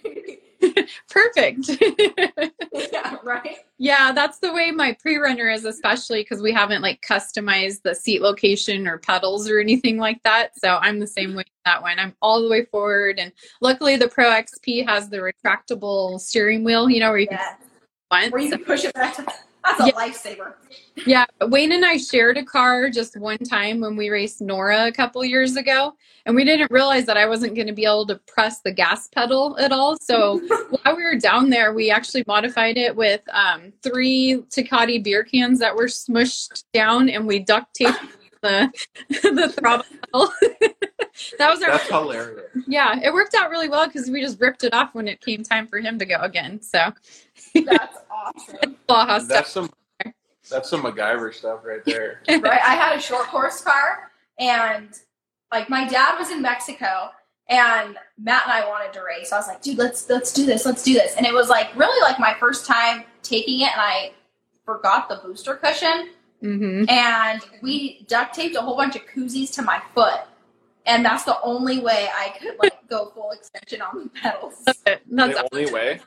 [SPEAKER 3] Perfect.
[SPEAKER 2] Yeah, right?
[SPEAKER 3] Yeah, that's the way my pre-runner is, especially because we haven't like customized the seat location or pedals or anything like that. So I'm the same way with that one. I'm all the way forward. And luckily the Pro X P has the retractable steering wheel, you know, where you
[SPEAKER 2] Yeah.
[SPEAKER 3] can,
[SPEAKER 2] Where you can push it back. To, that's a
[SPEAKER 3] Yeah.
[SPEAKER 2] lifesaver.
[SPEAKER 3] Yeah, Wayne and I shared a car just one time when we raced Nora a couple years ago, and we didn't realize that I wasn't going to be able to press the gas pedal at all. So while we were down there, we actually modified it with um, three Tecate beer cans that were smushed down, and we duct taped the the throttle pedal. That was our.
[SPEAKER 1] That's hilarious.
[SPEAKER 3] Yeah, it worked out really well because we just ripped it off when it came time for him to go again. So
[SPEAKER 2] That's awesome.
[SPEAKER 3] Baja stuff.
[SPEAKER 1] That's some that's some MacGyver stuff right there.
[SPEAKER 2] Right? I had a short course car, and like my dad was in Mexico, and Matt and I wanted to race. So I was like, dude, let's let's do this, let's do this. And it was like really like my first time taking it, and I forgot the booster cushion,
[SPEAKER 3] Mm-hmm.
[SPEAKER 2] and we duct taped a whole bunch of koozies to my foot, and that's the only way I could like go full extension on the pedals.
[SPEAKER 3] That's
[SPEAKER 1] The only way.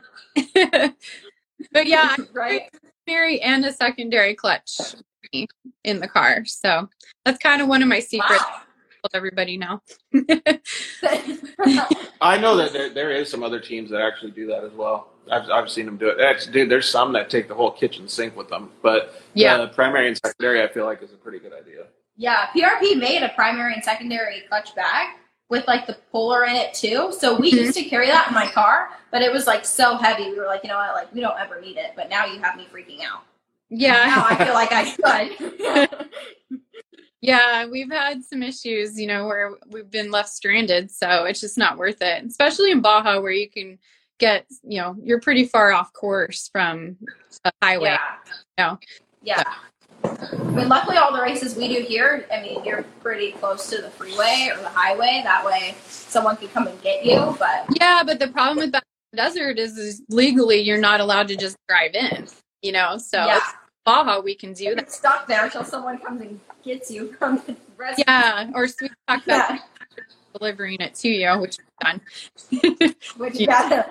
[SPEAKER 3] But yeah,
[SPEAKER 2] Right?
[SPEAKER 3] primary and a secondary clutch in the car. So that's kind of one of my secrets.
[SPEAKER 2] Wow.
[SPEAKER 3] Let everybody know.
[SPEAKER 1] I know that there, there is some other teams that actually do that as well. I've, I've seen them do it. That's, dude, there's some that take the whole kitchen sink with them. But
[SPEAKER 3] Yeah.
[SPEAKER 1] the primary and secondary, I feel like, is a pretty good idea.
[SPEAKER 2] Yeah, P R P made a primary and secondary clutch bag with like the puller in it too. So we
[SPEAKER 3] Mhm.
[SPEAKER 2] used to carry that in my car, but it was like so heavy. We were like, you know what, like we don't ever need it. But now you have me freaking out. Now
[SPEAKER 3] Yeah.
[SPEAKER 2] I feel like I should.
[SPEAKER 3] Yeah, we've had some issues, you know, where we've been left stranded. So it's just not worth it, especially in Baja where you can get, you know, you're pretty far off course from a highway.
[SPEAKER 2] Yeah.
[SPEAKER 3] No.
[SPEAKER 2] Yeah. I mean, luckily all the races we do here, I mean, you're pretty close to the freeway or the highway. That way someone can come and get you. But
[SPEAKER 3] Yeah, but the problem with the desert is, is legally you're not allowed to just drive in, you know, so
[SPEAKER 2] yeah,
[SPEAKER 3] Baja we can do
[SPEAKER 2] you're
[SPEAKER 3] that.
[SPEAKER 2] stuck there until someone comes and gets you from the rest.
[SPEAKER 3] Yeah, or sweet talk about
[SPEAKER 2] Yeah.
[SPEAKER 3] delivering it to you, which is done.
[SPEAKER 2] Which you gotta.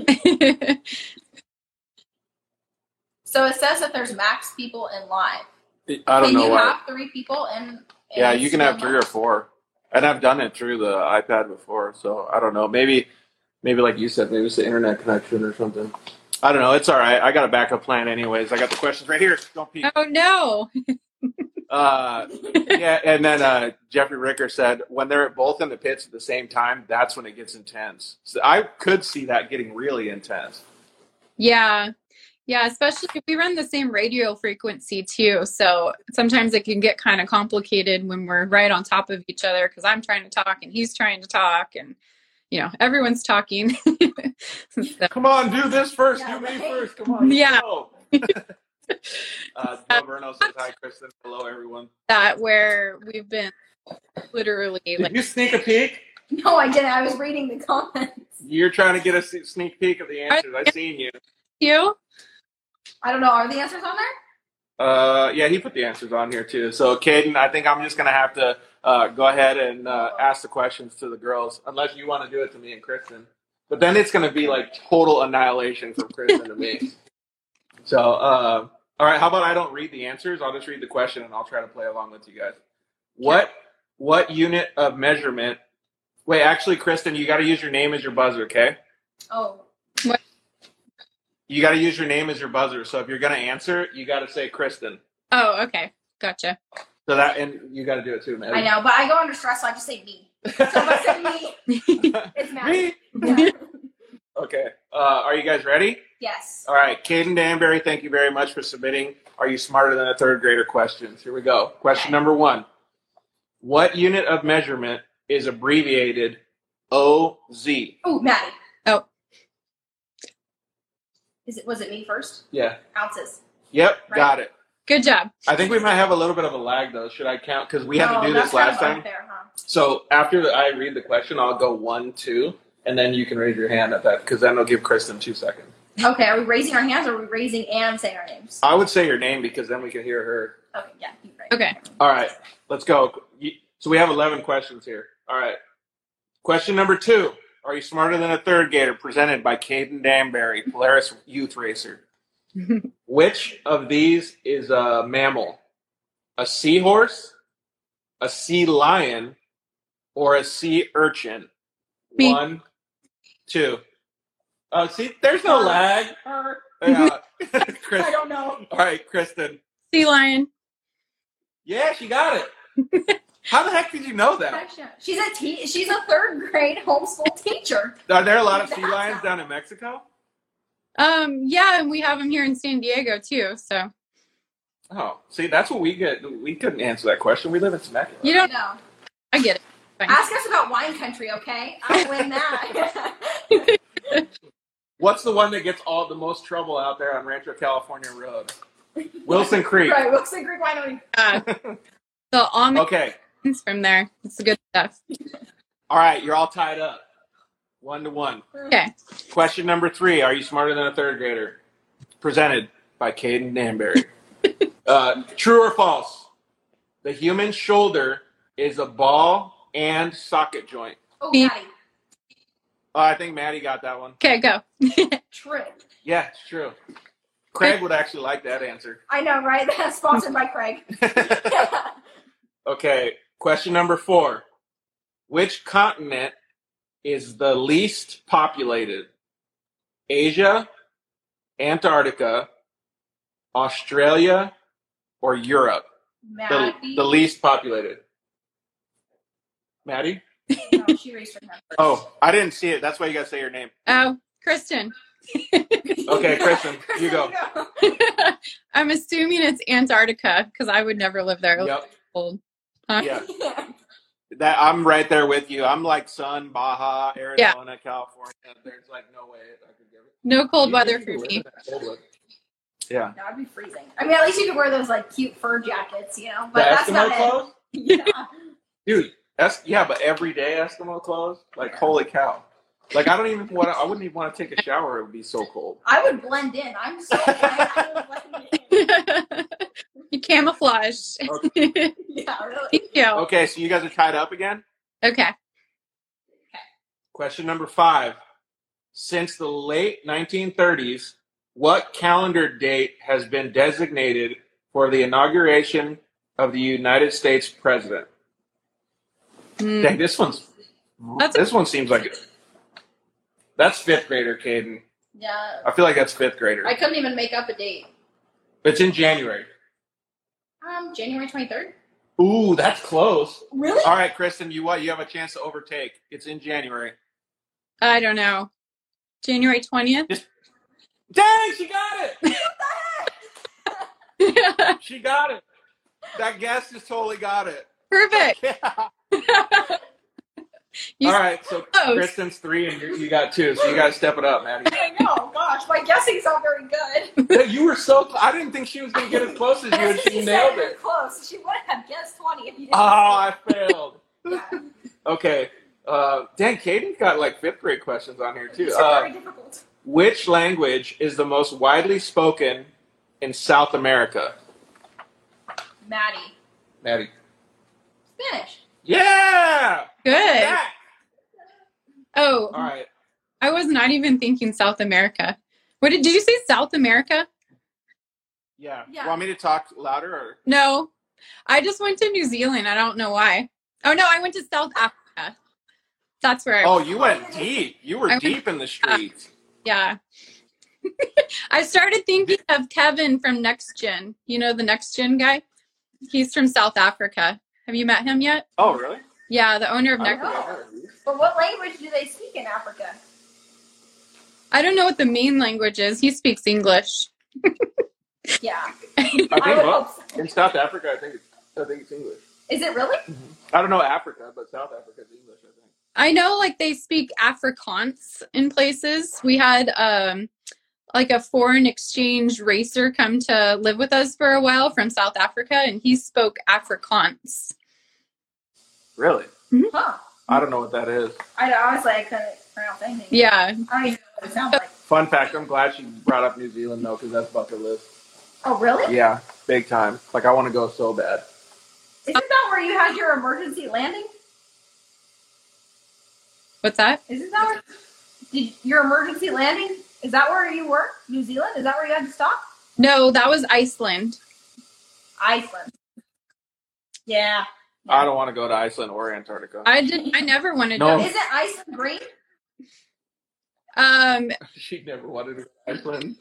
[SPEAKER 2] So it says that there's max people in live.
[SPEAKER 1] I don't
[SPEAKER 2] Can
[SPEAKER 1] know
[SPEAKER 2] you
[SPEAKER 1] why.
[SPEAKER 2] have three people in? in
[SPEAKER 1] Yeah, you can have
[SPEAKER 2] Sonoma?
[SPEAKER 1] three or four. And I've done it through the iPad before, so I don't know. Maybe, maybe like you said, maybe it's the internet connection or something. I don't know. It's all right. I got a backup plan anyways. I got the questions right here. Don't peek.
[SPEAKER 3] Oh no.
[SPEAKER 1] Uh, yeah, and then uh, Jeffrey Ricker said when they're both in the pits at the same time, that's when it gets intense. So I could see that getting really intense.
[SPEAKER 3] Yeah. Yeah, especially if we run the same radio frequency too. So sometimes it can get kind of complicated when we're right on top of each other because I'm trying to talk and he's trying to talk and, you know, everyone's talking. So,
[SPEAKER 1] Come on, do this first.
[SPEAKER 2] Yeah,
[SPEAKER 1] do me
[SPEAKER 2] right.
[SPEAKER 1] first. Come on.
[SPEAKER 3] Yeah.
[SPEAKER 1] Go. uh, Bill Verno says hi, Kristen. Hello, everyone.
[SPEAKER 3] that where we've been literally
[SPEAKER 1] Did
[SPEAKER 3] like,
[SPEAKER 1] you sneak a peek?
[SPEAKER 2] No, I didn't. I was reading the comments.
[SPEAKER 1] You're trying to get a sneak peek of the answers. I seen you.
[SPEAKER 3] you?
[SPEAKER 2] I don't know. Are the answers on there?
[SPEAKER 1] Uh, yeah, he put the answers on here too. So, Caden, I think I'm just gonna have to uh, go ahead and uh, ask the questions to the girls, unless you want to do it to me and Kristen. But then it's gonna be like total annihilation from Kristen to me. So, uh, all right, how about I don't read the answers? I'll just read the question and I'll try to play along with you guys. What what unit of measurement? Wait, actually, Kristen, you got to use your name as your buzzer, okay?
[SPEAKER 2] Oh.
[SPEAKER 3] What?
[SPEAKER 1] You got to use your name as your buzzer. So if you're gonna answer, you got to say Kristen.
[SPEAKER 3] Oh, okay. Gotcha.
[SPEAKER 1] So that, and you got to do it too, man.
[SPEAKER 2] I know, but I go under stress, so I just say me. So if I say me, it's Maddie.
[SPEAKER 1] Me?
[SPEAKER 2] Yeah.
[SPEAKER 1] Okay. Uh, are you guys ready?
[SPEAKER 2] Yes.
[SPEAKER 1] All right. Caden Danbury, thank you very much for submitting Are You Smarter Than a Third Grader questions. Here we go. Question
[SPEAKER 2] Okay.
[SPEAKER 1] number one. What unit of measurement is abbreviated O Z?
[SPEAKER 2] Oh, Maddie.
[SPEAKER 3] Oh,
[SPEAKER 2] Is it? Was it me first?
[SPEAKER 1] Yeah.
[SPEAKER 2] Ounces.
[SPEAKER 1] Yep.
[SPEAKER 2] Right.
[SPEAKER 1] Got it.
[SPEAKER 3] good job.
[SPEAKER 1] I think we might have a little bit of a lag, though. Should I count? Because we had
[SPEAKER 2] Oh,
[SPEAKER 1] to do
[SPEAKER 2] that's
[SPEAKER 1] this last
[SPEAKER 2] kind of
[SPEAKER 1] time.
[SPEAKER 2] unfair, huh?
[SPEAKER 1] So after the, I read the question, I'll go one, two, and then you can raise your hand at that, because then it'll give Kristen two seconds.
[SPEAKER 2] Okay, are we raising our hands or are we raising and saying our names?
[SPEAKER 1] I would say your name, because then we can hear her.
[SPEAKER 2] Okay, yeah, you're right.
[SPEAKER 3] Okay.
[SPEAKER 1] All right, let's go. You- So we have eleven questions here. All right. Question number two. Are You Smarter Than a Third Grader? Presented by Caden Danbury, Polaris Youth Racer. Which of these is a mammal? A seahorse, a sea lion, or a sea urchin?
[SPEAKER 3] Me.
[SPEAKER 1] One, two. Uh, see, there's no lag. Yeah.
[SPEAKER 2] I
[SPEAKER 1] Kristen.
[SPEAKER 2] don't know.
[SPEAKER 1] All right, Kristen.
[SPEAKER 3] Sea lion.
[SPEAKER 1] Yeah, she got it. How the heck did you know that?
[SPEAKER 2] She's a te- She's a third grade homeschool teacher.
[SPEAKER 1] Are there a lot of sea
[SPEAKER 2] That's
[SPEAKER 1] lions
[SPEAKER 2] not-
[SPEAKER 1] down in Mexico?
[SPEAKER 3] Um, yeah, and we have them here in San Diego too. So
[SPEAKER 1] Oh, see, that's what we get. We couldn't answer that question. We live in Temecula.
[SPEAKER 3] you
[SPEAKER 2] I
[SPEAKER 3] don't.
[SPEAKER 2] know.
[SPEAKER 3] I get it. Fine.
[SPEAKER 2] Ask us about wine country, okay? I'll win that.
[SPEAKER 1] What's the one that gets all the most trouble out there on Rancho California Road? Wilson Creek.
[SPEAKER 2] Right, Wilson Creek Winery.
[SPEAKER 3] Uh, so almonds
[SPEAKER 1] Okay.
[SPEAKER 3] from there. It's the good stuff.
[SPEAKER 1] All right, you're all tied up. One to one.
[SPEAKER 3] Okay.
[SPEAKER 1] Question number three. Are you smarter than a third grader? Presented by Caden Danbury. uh, true or false? The human shoulder is a ball and socket joint.
[SPEAKER 2] Oh,
[SPEAKER 3] Me.
[SPEAKER 2] Maddie.
[SPEAKER 1] Oh, I think Maddie got that one.
[SPEAKER 3] Okay, go.
[SPEAKER 2] True.
[SPEAKER 1] Yeah, it's true. Craig would actually like that answer.
[SPEAKER 2] I know, right? That's sponsored by Craig.
[SPEAKER 1] Okay, question number four. Which continent is the least populated? Asia, Antarctica, Australia, or Europe? The,
[SPEAKER 2] Maddie.
[SPEAKER 1] the least populated. Maddie?
[SPEAKER 2] No, she raised her hand first.
[SPEAKER 1] Oh, I didn't see it. That's why you gotta say your name.
[SPEAKER 3] Oh, Kristen.
[SPEAKER 1] Okay, Kristen, you go.
[SPEAKER 3] I'm assuming it's Antarctica because I would never live there. It looks
[SPEAKER 1] Yep.
[SPEAKER 3] cold. Huh?
[SPEAKER 1] Yeah.
[SPEAKER 2] Yeah.
[SPEAKER 1] That I'm right there with you. I'm like Sun, Baja, Arizona, California. There's like no way I could give it.
[SPEAKER 3] No cold
[SPEAKER 1] You
[SPEAKER 3] weather
[SPEAKER 1] could
[SPEAKER 3] for
[SPEAKER 1] live
[SPEAKER 3] me.
[SPEAKER 1] in that cold weather. Yeah.
[SPEAKER 2] No, I'd be freezing. I mean, at least you could wear those like cute fur jackets, you know.
[SPEAKER 1] The
[SPEAKER 2] But that's
[SPEAKER 1] Eskimo
[SPEAKER 2] not
[SPEAKER 1] clothes?
[SPEAKER 2] it. Yeah.
[SPEAKER 1] Dude, that's yeah, but everyday Eskimo clothes? Like holy cow. Like I don't even want to, I wouldn't even want to take a shower. It would be so cold.
[SPEAKER 2] I would blend in. I'm so I would blend in.
[SPEAKER 3] You camouflage.
[SPEAKER 1] Okay.
[SPEAKER 2] Yeah, really.
[SPEAKER 3] Thank you.
[SPEAKER 1] Okay, so you guys are tied up again?
[SPEAKER 3] Okay.
[SPEAKER 1] Question number five. Since the late nineteen thirties, what calendar date has been designated for the inauguration of the United States president?
[SPEAKER 3] Hmm.
[SPEAKER 1] Dang, this one's
[SPEAKER 3] That's-
[SPEAKER 1] this one seems like it. That's fifth grader, Caden.
[SPEAKER 2] Yeah.
[SPEAKER 1] I feel like that's fifth grader.
[SPEAKER 2] I couldn't even make up a date.
[SPEAKER 1] It's in January.
[SPEAKER 2] Um, January twenty-third.
[SPEAKER 1] Ooh, that's close.
[SPEAKER 2] Really?
[SPEAKER 1] All right, Kristen, you what? You have a chance to overtake. It's in January.
[SPEAKER 3] I don't know. January twentieth?
[SPEAKER 1] Dang, she got it. She got it. That guest just totally got it.
[SPEAKER 3] Perfect.
[SPEAKER 1] Yeah.
[SPEAKER 3] You
[SPEAKER 1] All right, so
[SPEAKER 3] close.
[SPEAKER 1] Kristen's three and you, you got two, so you got to step it up, Maddie.
[SPEAKER 2] I know. Gosh, my guessing's not very good.
[SPEAKER 1] Yeah, you were so cl- I didn't think she was going to get as close as you, and she
[SPEAKER 2] said
[SPEAKER 1] nailed
[SPEAKER 2] you were
[SPEAKER 1] it.
[SPEAKER 2] Close. She would have guessed twenty if you didn't.
[SPEAKER 1] Oh, I failed.
[SPEAKER 2] Yeah.
[SPEAKER 1] Okay. Uh, dang, Caden's got like fifth grade questions on here, too.
[SPEAKER 2] These are
[SPEAKER 1] Uh,
[SPEAKER 2] very difficult.
[SPEAKER 1] which language is the most widely spoken in South America?
[SPEAKER 2] Maddie.
[SPEAKER 1] Maddie.
[SPEAKER 2] Spanish.
[SPEAKER 1] Yeah!
[SPEAKER 3] Good.
[SPEAKER 1] Back.
[SPEAKER 3] Oh,
[SPEAKER 1] All right.
[SPEAKER 3] I was not even thinking South America. What did, did you say South America?
[SPEAKER 1] Yeah.
[SPEAKER 2] Yeah.
[SPEAKER 1] Want me to talk louder or?
[SPEAKER 3] No, I just went to New Zealand. I don't know why. Oh no, I went to South Africa. That's where I
[SPEAKER 1] Oh,
[SPEAKER 3] went.
[SPEAKER 1] you went deep. You were
[SPEAKER 3] I went-
[SPEAKER 1] deep in the streets.
[SPEAKER 3] Yeah. I started thinking of Kevin from Next Gen. You know the Next Gen guy? He's from South Africa. Have you met him yet?
[SPEAKER 1] Oh, really?
[SPEAKER 3] Yeah, the owner of
[SPEAKER 1] I
[SPEAKER 3] Next.
[SPEAKER 1] don't
[SPEAKER 2] No.
[SPEAKER 1] think I've heard of you.
[SPEAKER 2] But what language do they speak in Africa?
[SPEAKER 3] I don't know what the main language is. He speaks English.
[SPEAKER 2] Yeah.
[SPEAKER 1] I think
[SPEAKER 2] I would
[SPEAKER 1] well,
[SPEAKER 2] hope so.
[SPEAKER 1] in South Africa, I think it's, I think it's English.
[SPEAKER 2] Is it really?
[SPEAKER 1] I don't know Africa, but South Africa is English, I think.
[SPEAKER 3] I know like they speak Afrikaans in places. We had um like a foreign exchange racer come to live with us for a while from South Africa, and he spoke Afrikaans.
[SPEAKER 1] Really?
[SPEAKER 2] Huh.
[SPEAKER 1] I don't know what that is.
[SPEAKER 2] I honestly I couldn't pronounce anything.
[SPEAKER 3] Yeah.
[SPEAKER 2] I don't even know what it sounds like.
[SPEAKER 1] Fun fact, I'm glad she brought up New Zealand, though, because that's bucket list.
[SPEAKER 2] Oh, really?
[SPEAKER 1] Yeah, big time. Like, I want to go so bad.
[SPEAKER 2] Isn't that where you had your emergency landing?
[SPEAKER 3] What's that?
[SPEAKER 2] Isn't that where did your emergency landing? Is that where you were? New Zealand? Is that where you had to stop?
[SPEAKER 3] No, that was Iceland.
[SPEAKER 2] Iceland. Yeah.
[SPEAKER 1] I don't want to go to Iceland or Antarctica.
[SPEAKER 3] I didn't. I never wanted
[SPEAKER 1] No.
[SPEAKER 3] to.
[SPEAKER 2] Isn't Iceland green?
[SPEAKER 3] Um,
[SPEAKER 1] She never wanted to go to Iceland.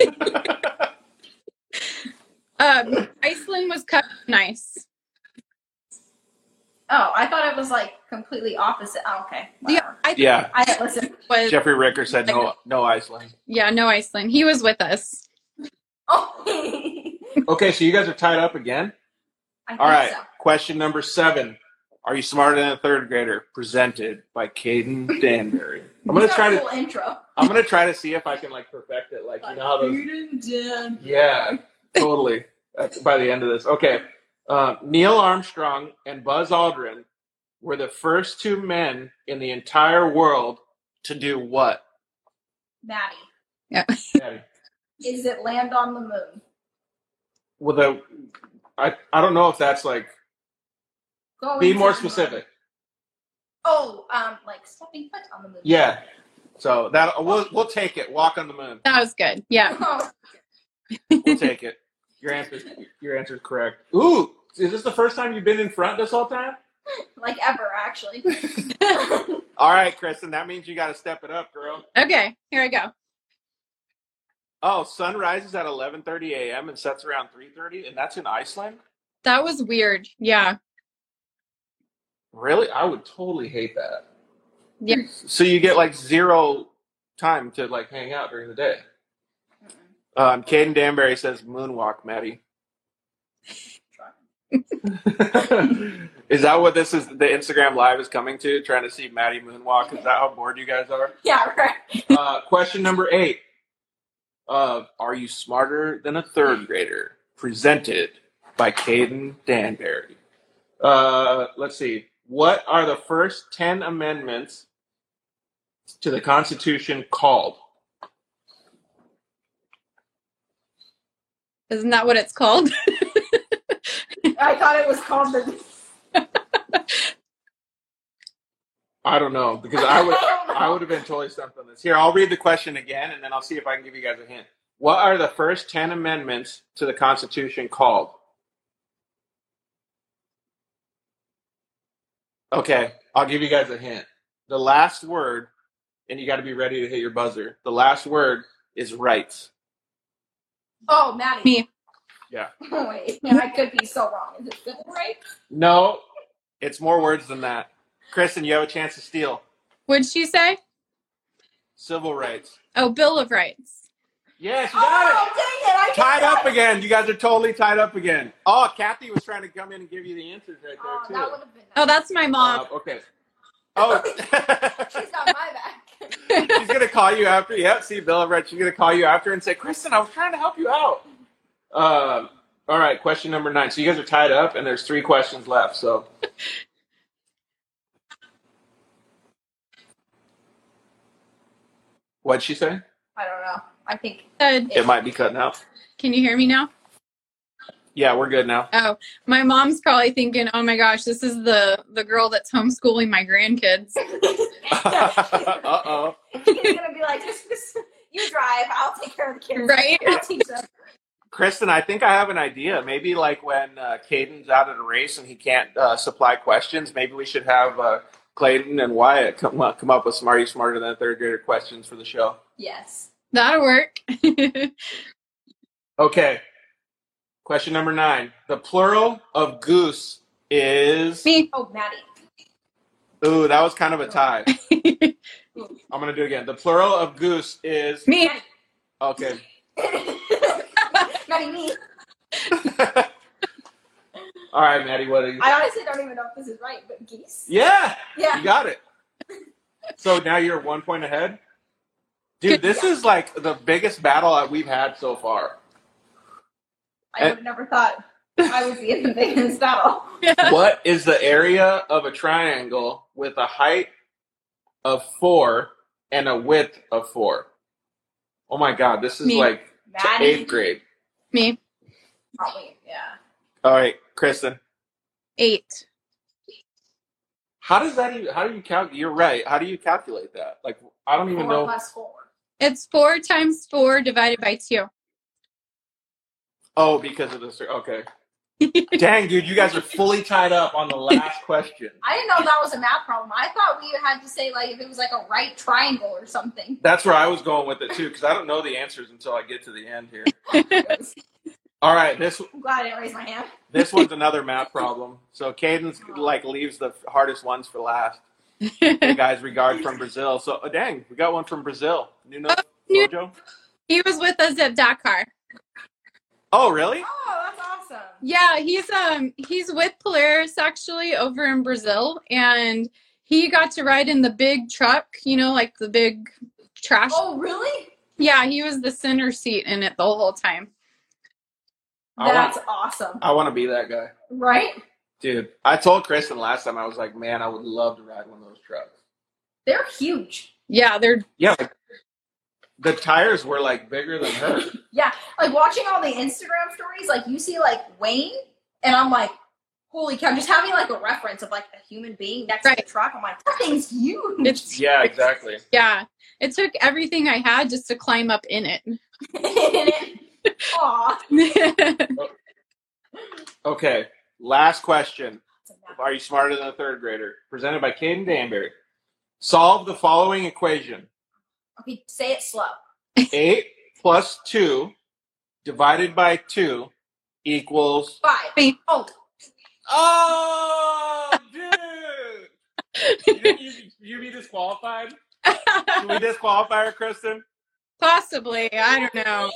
[SPEAKER 3] um, Iceland was cut nice.
[SPEAKER 2] Oh, I thought it was like completely opposite. Oh, okay.
[SPEAKER 3] Yeah,
[SPEAKER 2] Whatever.
[SPEAKER 3] I
[SPEAKER 1] Yeah,
[SPEAKER 2] I didn't listen.
[SPEAKER 3] was.
[SPEAKER 1] Jeffrey Ricker said no, no Iceland.
[SPEAKER 3] Yeah, no Iceland. He was with us.
[SPEAKER 2] Oh.
[SPEAKER 1] Okay, so you guys are tied up again?
[SPEAKER 2] I think
[SPEAKER 1] All right,
[SPEAKER 2] so.
[SPEAKER 1] question number seven. Are you smarter than a third grader? Presented by Caden Danbury. I'm gonna
[SPEAKER 2] It's
[SPEAKER 1] try
[SPEAKER 2] a
[SPEAKER 1] to.
[SPEAKER 2] cool intro.
[SPEAKER 1] I'm gonna try to see if I can like perfect it. Like you know how those. Yeah, totally. That's by the end of this. Okay. Uh, Neil Armstrong and Buzz Aldrin were the first two men in the entire world to do what?
[SPEAKER 2] Maddie,
[SPEAKER 1] Maddie?
[SPEAKER 2] is it land on the moon?
[SPEAKER 1] With a, I, I don't know if that's like,
[SPEAKER 2] Going
[SPEAKER 1] be
[SPEAKER 2] to
[SPEAKER 1] more
[SPEAKER 2] the moon.
[SPEAKER 1] specific.
[SPEAKER 2] Oh, um, like stepping foot on the moon.
[SPEAKER 1] Yeah. So that we'll we'll take it. Walk on the moon.
[SPEAKER 3] That was good. Yeah.
[SPEAKER 2] Oh,
[SPEAKER 1] We'll take it. Your answer your answer is correct. Ooh, is this the first time you've been in front this whole time?
[SPEAKER 2] like ever, actually.
[SPEAKER 1] All right, Kristen, that means you got to step it up, girl.
[SPEAKER 3] Okay, here I go.
[SPEAKER 1] Oh, sun rises at eleven thirty a.m. and sets around three thirty, and that's in Iceland?
[SPEAKER 3] That was weird. Yeah.
[SPEAKER 1] Really? I would totally hate that.
[SPEAKER 3] Yeah.
[SPEAKER 1] So you get like zero time to like hang out during the day. Um, Caden Danbury says moonwalk, Maddie. Is that what this is? The Instagram live is coming to, trying to see Maddie moonwalk. Is that how bored you guys are?
[SPEAKER 2] Yeah, right.
[SPEAKER 1] Uh, question number eight. Uh, are you smarter than a third grader? Presented by Caden Danbury. Uh, let's see. What are the first ten amendments to the Constitution called?
[SPEAKER 3] Isn't that what it's called?
[SPEAKER 2] I thought it was called the.
[SPEAKER 1] I don't know, because I would
[SPEAKER 2] I don't know.
[SPEAKER 1] I would have been totally stumped on this. Here, I'll read the question again, and then I'll see if I can give you guys a hint. What are the first ten amendments to the Constitution called? Okay, I'll give you guys a hint. The last word, and you got to be ready to hit your buzzer. The last word is rights.
[SPEAKER 2] Oh, Maddie.
[SPEAKER 3] Me.
[SPEAKER 1] Yeah.
[SPEAKER 2] Oh, wait. Yeah, I could be so wrong. Is it civil rights?
[SPEAKER 1] No, it's more words than that. Kristen, you have a chance to steal.
[SPEAKER 3] What'd she say?
[SPEAKER 1] Civil rights.
[SPEAKER 3] Oh, Bill of Rights.
[SPEAKER 1] Yes, you got
[SPEAKER 2] Oh,
[SPEAKER 1] it.
[SPEAKER 2] dang it. I
[SPEAKER 1] Tied
[SPEAKER 2] got
[SPEAKER 1] up
[SPEAKER 2] it.
[SPEAKER 1] again. You guys are totally tied up again. Oh, Kathy was trying to come in and give you the answers right
[SPEAKER 2] Oh,
[SPEAKER 1] there,
[SPEAKER 2] that
[SPEAKER 1] too.
[SPEAKER 2] would have been nice.
[SPEAKER 3] Oh, that's my mom.
[SPEAKER 1] Uh, okay. Oh,
[SPEAKER 2] She's got my back.
[SPEAKER 1] she's going to call you after. Yep, see, Bill of Rights. She's going to call you after and say, Kristen, I was trying to help you out. Um, all right, question number nine. So you guys are tied up, and there's three questions left. So, what'd she say?
[SPEAKER 2] I don't know. I think
[SPEAKER 3] Said,
[SPEAKER 1] It might be cutting out.
[SPEAKER 3] can you hear me now?
[SPEAKER 1] Yeah, we're good now.
[SPEAKER 3] Oh, my mom's probably thinking, "Oh my gosh, this is the the girl that's homeschooling my grandkids."
[SPEAKER 1] Uh-oh.
[SPEAKER 2] He's gonna be like, just, just, you drive, I'll take care of the kids.
[SPEAKER 3] Right?
[SPEAKER 2] I'll teach them.
[SPEAKER 1] Kristen, I think I have an idea. Maybe like when uh, Caden's out at a race and he can't uh, supply questions, maybe we should have uh, Clayton and Wyatt come up, come up with Are You Smarter Than a Third Grader questions for the show.
[SPEAKER 2] Yes.
[SPEAKER 3] That'll work.
[SPEAKER 1] Okay. Question number nine. The plural of goose is...
[SPEAKER 3] Me.
[SPEAKER 2] Oh, Maddie.
[SPEAKER 1] Ooh, that was kind of a tie. I'm going to do it again. The plural of goose is...
[SPEAKER 3] Me.
[SPEAKER 1] Okay.
[SPEAKER 2] Maddie, me.
[SPEAKER 1] All right, Maddie, what are you...
[SPEAKER 2] I honestly don't even know if this is right, but geese?
[SPEAKER 1] Yeah!
[SPEAKER 2] Yeah.
[SPEAKER 1] You got it. So now you're one point ahead? Dude, this
[SPEAKER 2] Yeah.
[SPEAKER 1] is like the biggest battle we've had so far.
[SPEAKER 2] I would have never thought I would be in the biggest battle.
[SPEAKER 1] What is the area of a triangle with a height of four and a width of four? Oh my God, this is
[SPEAKER 3] Me.
[SPEAKER 1] like to
[SPEAKER 2] Maddie.
[SPEAKER 1] eighth grade.
[SPEAKER 3] Me.
[SPEAKER 2] Probably, yeah.
[SPEAKER 1] All right, Kristen.
[SPEAKER 3] Eight.
[SPEAKER 1] How does that even, how do you calculate? You're right. How do you calculate that? Like, I don't even
[SPEAKER 2] Four
[SPEAKER 1] know.
[SPEAKER 2] plus four.
[SPEAKER 3] It's four times four divided by two.
[SPEAKER 1] Oh, because of this. Okay. Dang, dude, you guys are fully tied up on the last question.
[SPEAKER 2] I didn't know that was a math problem. I thought we had to say, like, if it was like a right triangle or something.
[SPEAKER 1] That's where I was going with it too, because I don't know the answers until I get to the end here. All right, this
[SPEAKER 2] I'm glad I didn't raise my hand.
[SPEAKER 1] this one's another math problem. So Caden's like leaves the hardest ones for last. Hey guys, regard from Brazil. So oh, dang, we got one from Brazil. Nuno
[SPEAKER 3] Nuno.
[SPEAKER 1] Mojo.
[SPEAKER 3] He was with us at Dakar.
[SPEAKER 1] Oh, really?
[SPEAKER 2] Oh, that's awesome.
[SPEAKER 3] Yeah, he's um he's with Polaris actually over in Brazil, and he got to ride in the big truck, you know, like the big trash.
[SPEAKER 2] Oh, really?
[SPEAKER 3] Yeah, he was the center seat in it the whole time.
[SPEAKER 1] I
[SPEAKER 2] That's
[SPEAKER 1] want,
[SPEAKER 2] awesome.
[SPEAKER 1] I want to be that guy.
[SPEAKER 2] Right?
[SPEAKER 1] Dude, I told Kristen last time, I was like, man, I would love to ride one of those trucks.
[SPEAKER 2] They're huge.
[SPEAKER 3] Yeah, they're
[SPEAKER 1] Yeah, like, the tires were like bigger than her.
[SPEAKER 2] Yeah, like watching all the Instagram stories, like you see like Wayne, and I'm like, holy cow, just having like a reference of like a human being next
[SPEAKER 3] Right.
[SPEAKER 2] to the truck. I'm like, that thing's huge.
[SPEAKER 3] it's
[SPEAKER 1] Yeah, exactly.
[SPEAKER 3] yeah. It took everything I had just to climb up in it.
[SPEAKER 2] Aw.
[SPEAKER 1] Okay, last question. Are you smarter than a third grader? Presented by Caden Danbury. Solve the following equation.
[SPEAKER 2] Okay, say it slow.
[SPEAKER 1] eight plus two divided by two equals...
[SPEAKER 2] Five.
[SPEAKER 3] Wait.
[SPEAKER 2] Oh,
[SPEAKER 1] Oh, dude! You, you, you be disqualified? Can we disqualify her, Kristen?
[SPEAKER 3] Possibly. I don't know.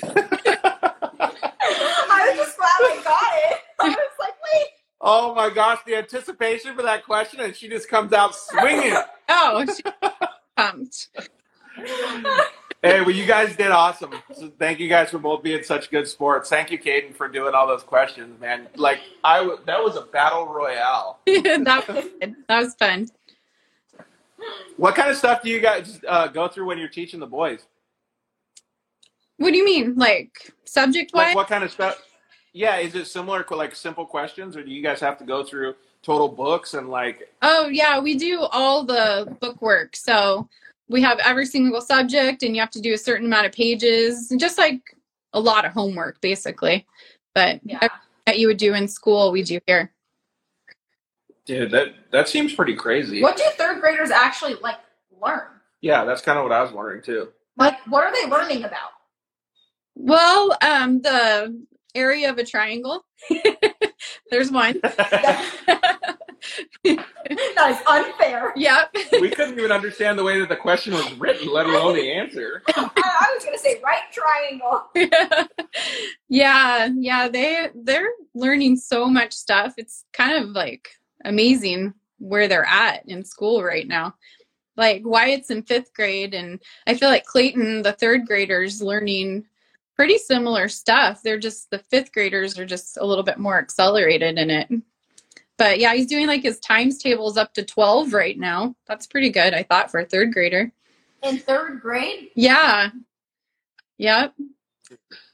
[SPEAKER 2] I was just glad I got it. I was like, wait.
[SPEAKER 1] Oh my gosh, the anticipation for that question, and she just comes out swinging.
[SPEAKER 3] Oh, she pumped.
[SPEAKER 1] Hey, well, you guys did awesome. So thank you guys for both being such good sports. Thank you, Caden, for doing all those questions, man. Like, I w- that was a battle royale.
[SPEAKER 3] that was good. That was fun.
[SPEAKER 1] What kind of stuff do you guys uh, go through when you're teaching the boys?
[SPEAKER 3] What do you mean? Like subject wise?
[SPEAKER 1] Like, what kind of stuff? Yeah, is it similar to like simple questions, or do you guys have to go through total books and like?
[SPEAKER 3] Oh yeah, we do all the book work. So we have every single subject, and you have to do a certain amount of pages, just like a lot of homework, basically. But
[SPEAKER 2] Yeah.
[SPEAKER 3] everything that you would do in school, we do here.
[SPEAKER 1] Dude, that that seems pretty crazy.
[SPEAKER 2] What do third graders actually like learn?
[SPEAKER 1] Yeah, that's kind of what I was wondering too.
[SPEAKER 2] Like, what are they learning about?
[SPEAKER 3] Well, um, the area of a triangle. There's one.
[SPEAKER 2] That is unfair.
[SPEAKER 3] Yep.
[SPEAKER 1] We couldn't even understand the way that the question was written, let alone the answer.
[SPEAKER 2] I, I was gonna say right triangle.
[SPEAKER 3] yeah, yeah, they they're learning so much stuff. It's kind of like amazing where they're at in school right now. Like Wyatt's in fifth grade, and I feel like Clayton, the third graders, learning pretty similar stuff. They're just the fifth graders are just a little bit more accelerated in it. But yeah, he's doing like his times tables up to twelve right now. That's pretty good, I thought, for a third grader.
[SPEAKER 2] In third grade?
[SPEAKER 3] Yeah. Yep.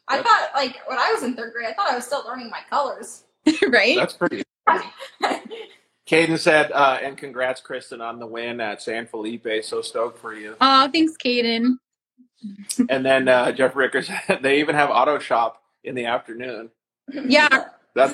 [SPEAKER 2] I thought, like, when I was in third grade, I thought I was still learning my colors.
[SPEAKER 3] Right?
[SPEAKER 1] That's pretty. Caden said, uh, and congrats, Kristen, on the win at San Felipe. So stoked for you.
[SPEAKER 3] Oh, thanks, Caden.
[SPEAKER 1] And then uh, Jeff Ricker said they even have auto shop in the afternoon.
[SPEAKER 3] Yeah.
[SPEAKER 1] That's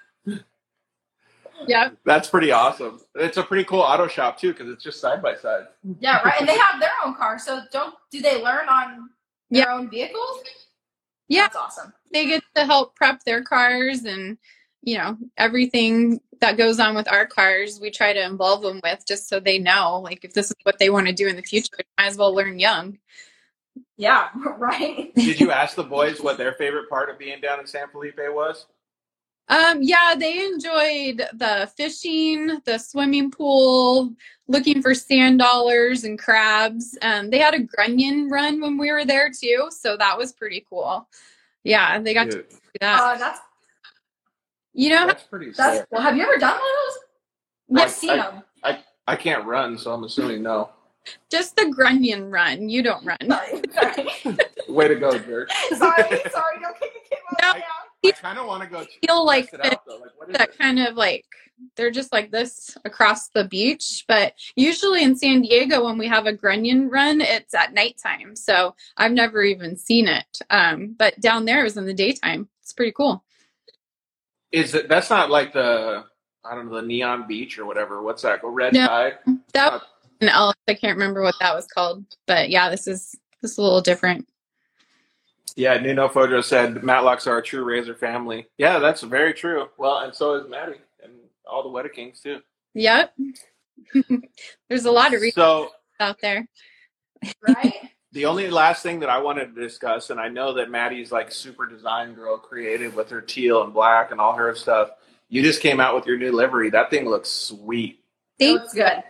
[SPEAKER 3] Yeah.
[SPEAKER 1] that's pretty awesome. It's a pretty cool auto shop too because it's just side by side.
[SPEAKER 2] Yeah, right. And they have their own car. So don't do they learn on their
[SPEAKER 3] Yeah.
[SPEAKER 2] own vehicles?
[SPEAKER 3] Yeah.
[SPEAKER 2] That's awesome.
[SPEAKER 3] They get to help prep their cars and, you know, everything that goes on with our cars, we try to involve them with just so they know, like, if this is what they want to do in the future, they might as well learn young.
[SPEAKER 2] Yeah, right.
[SPEAKER 1] Did you ask the boys what their favorite part of being down in San Felipe was?
[SPEAKER 3] Um, yeah, they enjoyed the fishing, the swimming pool, looking for sand dollars and crabs. Um, they had a grunion run when we were there too, so that was pretty cool. Yeah, they got
[SPEAKER 1] Dude,
[SPEAKER 3] to do that.
[SPEAKER 2] Uh, that's
[SPEAKER 3] You know,
[SPEAKER 1] that's pretty
[SPEAKER 2] that's.
[SPEAKER 1] sick.
[SPEAKER 2] Well, have you ever done one of those?
[SPEAKER 1] I-
[SPEAKER 2] I've seen
[SPEAKER 1] I-
[SPEAKER 2] them.
[SPEAKER 1] I, I can't run, so I'm assuming no.
[SPEAKER 3] just the grunion run. You don't run.
[SPEAKER 2] Sorry, sorry,
[SPEAKER 1] Way to go, jerk.
[SPEAKER 2] sorry, sorry. Don't kick the kid while
[SPEAKER 3] No.
[SPEAKER 2] down.
[SPEAKER 1] I kind of want to go ch-
[SPEAKER 3] Feel like
[SPEAKER 1] test it out, though. Like, what is
[SPEAKER 3] that
[SPEAKER 1] it?
[SPEAKER 3] kind of like they're just like this across the beach, but usually in San Diego when we have a grunion run it's at nighttime, so I've never even seen it. Um but down there it was in the daytime. It's pretty cool.
[SPEAKER 1] Is it? That's not like the I don't know the Neon Beach or whatever. What's that? Go Red
[SPEAKER 3] No.
[SPEAKER 1] Tide.
[SPEAKER 3] That
[SPEAKER 1] Uh,
[SPEAKER 3] was an Ellis. I can't remember what that was called, but yeah, this is this is a little different.
[SPEAKER 1] Yeah, Nuno Fojo said Matlocks are a true Razor family. Yeah, that's very true. Well, and so is Maddie and all the Weta Kings too.
[SPEAKER 3] Yep. There's a lot of reasons
[SPEAKER 1] So
[SPEAKER 3] out there.
[SPEAKER 2] Right?
[SPEAKER 1] the only last thing that I wanted to discuss, and I know that Maddie's like super design girl, creative with her teal and black and all her stuff. You just came out with your new livery. That thing looks sweet.
[SPEAKER 3] Thank,
[SPEAKER 2] Looks good.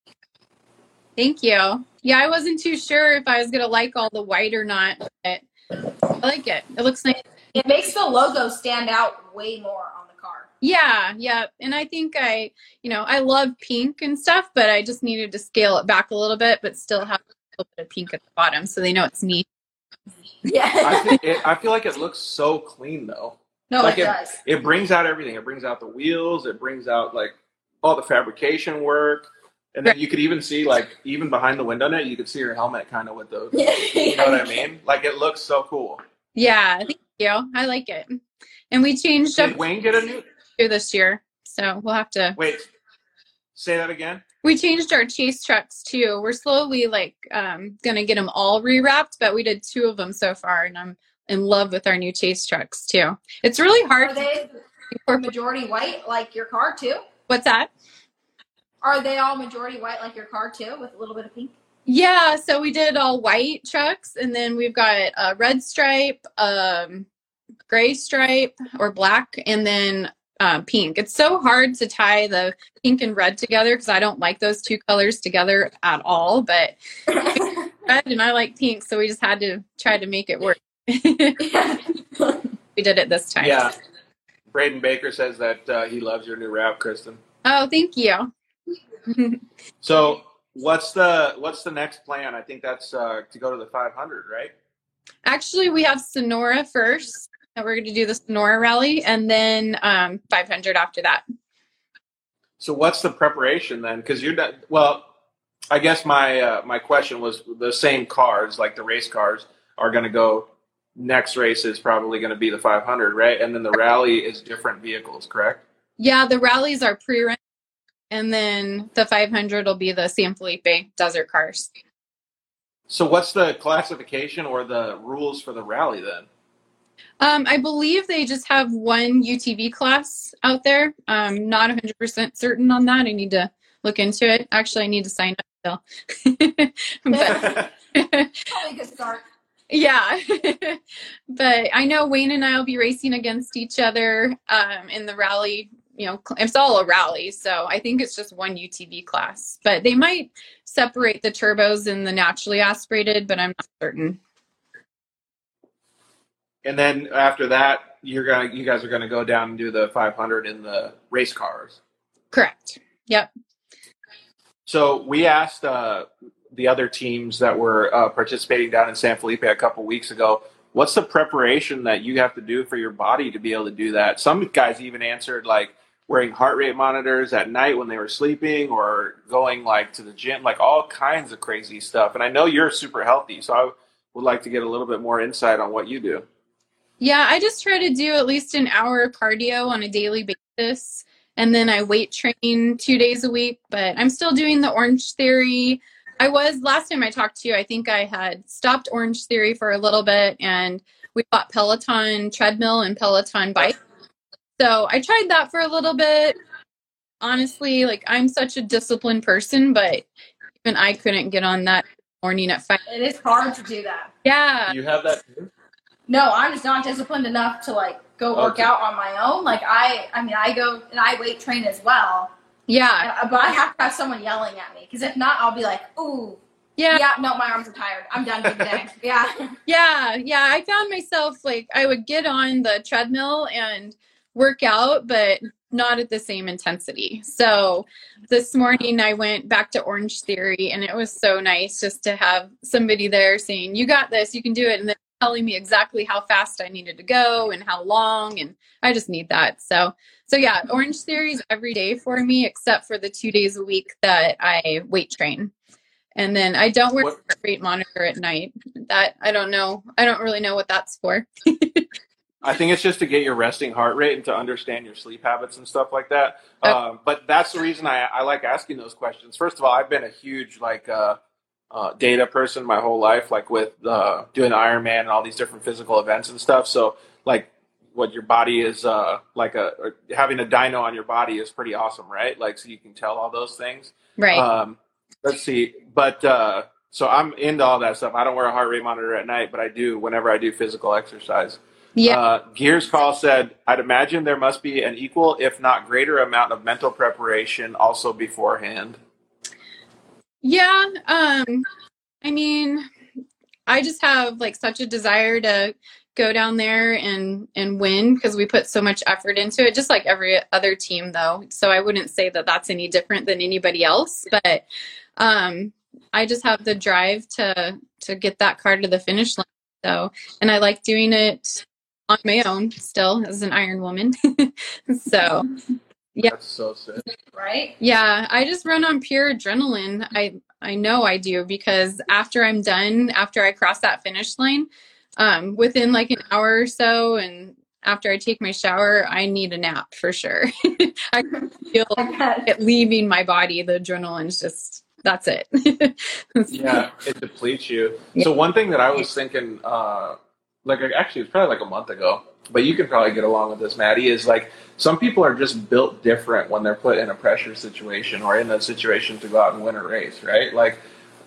[SPEAKER 3] thank you. Yeah, I wasn't too sure if I was gonna like all the white or not, but I like it. It looks nice.
[SPEAKER 2] It makes the logo stand out way more on the car.
[SPEAKER 3] Yeah, yeah. And I think I, you know, I love pink and stuff, but I just needed to scale it back a little bit, but still have a little bit of pink at the bottom so they know it's me.
[SPEAKER 1] I,
[SPEAKER 2] Yeah.
[SPEAKER 1] think it, I feel like it looks so clean though.
[SPEAKER 2] No,
[SPEAKER 1] Like
[SPEAKER 2] it
[SPEAKER 1] it,
[SPEAKER 2] does.
[SPEAKER 1] it brings out everything. It brings out the wheels. It brings out like all the fabrication work. And then you could even see like even behind the window net, you could see her helmet kind of with those. You know what I mean? Like it looks so cool.
[SPEAKER 3] Yeah, thank you. I like it. And we changed up
[SPEAKER 1] Did Wayne get a new?
[SPEAKER 3] this year, so we'll have to.
[SPEAKER 1] Wait, say that again.
[SPEAKER 3] We changed our chase trucks too. We're slowly like um, gonna get them all rewrapped, but we did two of them so far, and I'm in love with our new chase trucks too. It's really hard.
[SPEAKER 2] Are they
[SPEAKER 3] to
[SPEAKER 2] majority white like your car too?
[SPEAKER 3] What's that?
[SPEAKER 2] Are they all majority white like your car too, with a little bit of pink?
[SPEAKER 3] Yeah, so we did all white trucks, and then we've got a red stripe, um, gray stripe, or black, and then uh, pink. It's so hard to tie the pink and red together because I don't like those two colors together at all. But red and I like pink, so we just had to try to make it work. We did it this time.
[SPEAKER 1] Yeah. Braden Baker says that uh, he loves your new wrap, Kristen.
[SPEAKER 3] Oh, thank you.
[SPEAKER 1] So what's the what's the next plan? I think that's uh, to go to the five hundred, right?
[SPEAKER 3] Actually, we have Sonora first. And we're going to do the Sonora rally, and then um, five hundred after that.
[SPEAKER 1] So what's the preparation then? Because you're not. Well, I guess my uh, my question was the same cars, like the race cars, are going to go. Next race is probably going to be the five hundred, right? And then the rally is different vehicles, correct?
[SPEAKER 3] Yeah, the rallies are pre-run, and then the five hundred will be the San Felipe desert cars.
[SPEAKER 1] So what's the classification or the rules for the rally then?
[SPEAKER 3] Um, I believe they just have one U T V class out there. I'm not one hundred percent certain on that. I need to look into it. Actually, I need to sign up still. But,
[SPEAKER 2] Probably a good start.
[SPEAKER 3] yeah. But I know Wayne and I will be racing against each other um, in the rally. You know, it's all a rally, so I think it's just one U T V class. But they might separate the turbos and the naturally aspirated, but I'm not certain.
[SPEAKER 1] And then after that, you're gonna you guys are gonna go down and do the five hundred in the race cars.
[SPEAKER 3] Correct. Yep.
[SPEAKER 1] So we asked uh, the other teams that were uh, participating down in San Felipe a couple weeks ago, what's the preparation that you have to do for your body to be able to do that? Some guys even answered like wearing heart rate monitors at night when they were sleeping, or going like to the gym, like all kinds of crazy stuff. And I know you're super healthy, so I would like to get a little bit more insight on what you do.
[SPEAKER 3] Yeah, I just try to do at least an hour of cardio on a daily basis. And then I weight train two days a week, but I'm still doing the Orange Theory. I was, last time I talked to you, I think I had stopped Orange Theory for a little bit, and we bought Peloton treadmill and Peloton bike. So I tried that for a little bit. Honestly, like, I'm such a disciplined person, but even I couldn't get on that morning at five.
[SPEAKER 2] It is hard to do that.
[SPEAKER 3] Yeah.
[SPEAKER 1] Do you have that too?
[SPEAKER 2] No, I'm just not disciplined enough to like go work
[SPEAKER 1] Okay.
[SPEAKER 2] out on my own. Like I, I mean, I go and I weight train as well.
[SPEAKER 3] Yeah.
[SPEAKER 2] Uh, But I have to have someone yelling at me, because if not, I'll be like, ooh,
[SPEAKER 3] Yeah.
[SPEAKER 2] yeah, no, my arms are tired. I'm done for the day. Yeah.
[SPEAKER 3] Yeah. Yeah. I found myself like I would get on the treadmill and work out, but not at the same intensity. So this morning I went back to Orange Theory, and it was so nice just to have somebody there saying, you got this, you can do it. And then telling me exactly how fast I needed to go and how long. And I just need that. So, so yeah, Orange Theory is every day for me, except for the two days a week that I weight train. And then I don't wear a
[SPEAKER 1] What-
[SPEAKER 3] heart rate monitor at night. That I don't know. I don't really know what that's for.
[SPEAKER 1] I think it's just to get your resting heart rate and to understand your sleep habits and stuff like that.
[SPEAKER 3] Okay.
[SPEAKER 1] Um, but that's the reason I, I like asking those questions. First of all, I've been a huge like uh, uh, data person my whole life, like with uh, doing Ironman and all these different physical events and stuff. So like what your body is uh, like a or having a dyno on your body is pretty awesome, right? Like so you can tell all those things.
[SPEAKER 3] Right.
[SPEAKER 1] Um, let's see, but uh, so I'm into all that stuff. I don't wear a heart rate monitor at night, but I do whenever I do physical exercise.
[SPEAKER 3] Yeah.
[SPEAKER 1] Uh, Gears Call said, I'd imagine there must be an equal, if not greater, amount of mental preparation also beforehand.
[SPEAKER 3] Yeah. Um, I mean, I just have like such a desire to go down there and, and win, because we put so much effort into it, just like every other team though. So I wouldn't say that that's any different than anybody else, but, um, I just have the drive to, to get that car to the finish line. So, and I like doing it on my own still as an Iron Woman. So yeah.
[SPEAKER 1] That's so sick.
[SPEAKER 2] Right?
[SPEAKER 3] Yeah, I just run on pure adrenaline. I I know I do, because after I'm done, after I cross that finish line, um, within like an hour or so, and after I take my shower, I need a nap for sure. I can feel it leaving my body. The adrenaline's just, that's it.
[SPEAKER 1] Yeah, it depletes you.
[SPEAKER 3] Yeah.
[SPEAKER 1] So one thing that I was thinking, uh, like actually it's probably like a month ago, but you can probably get along with this, Maddie, is like some people are just built different when they're put in a pressure situation or in a situation to go out and win a race, right? Like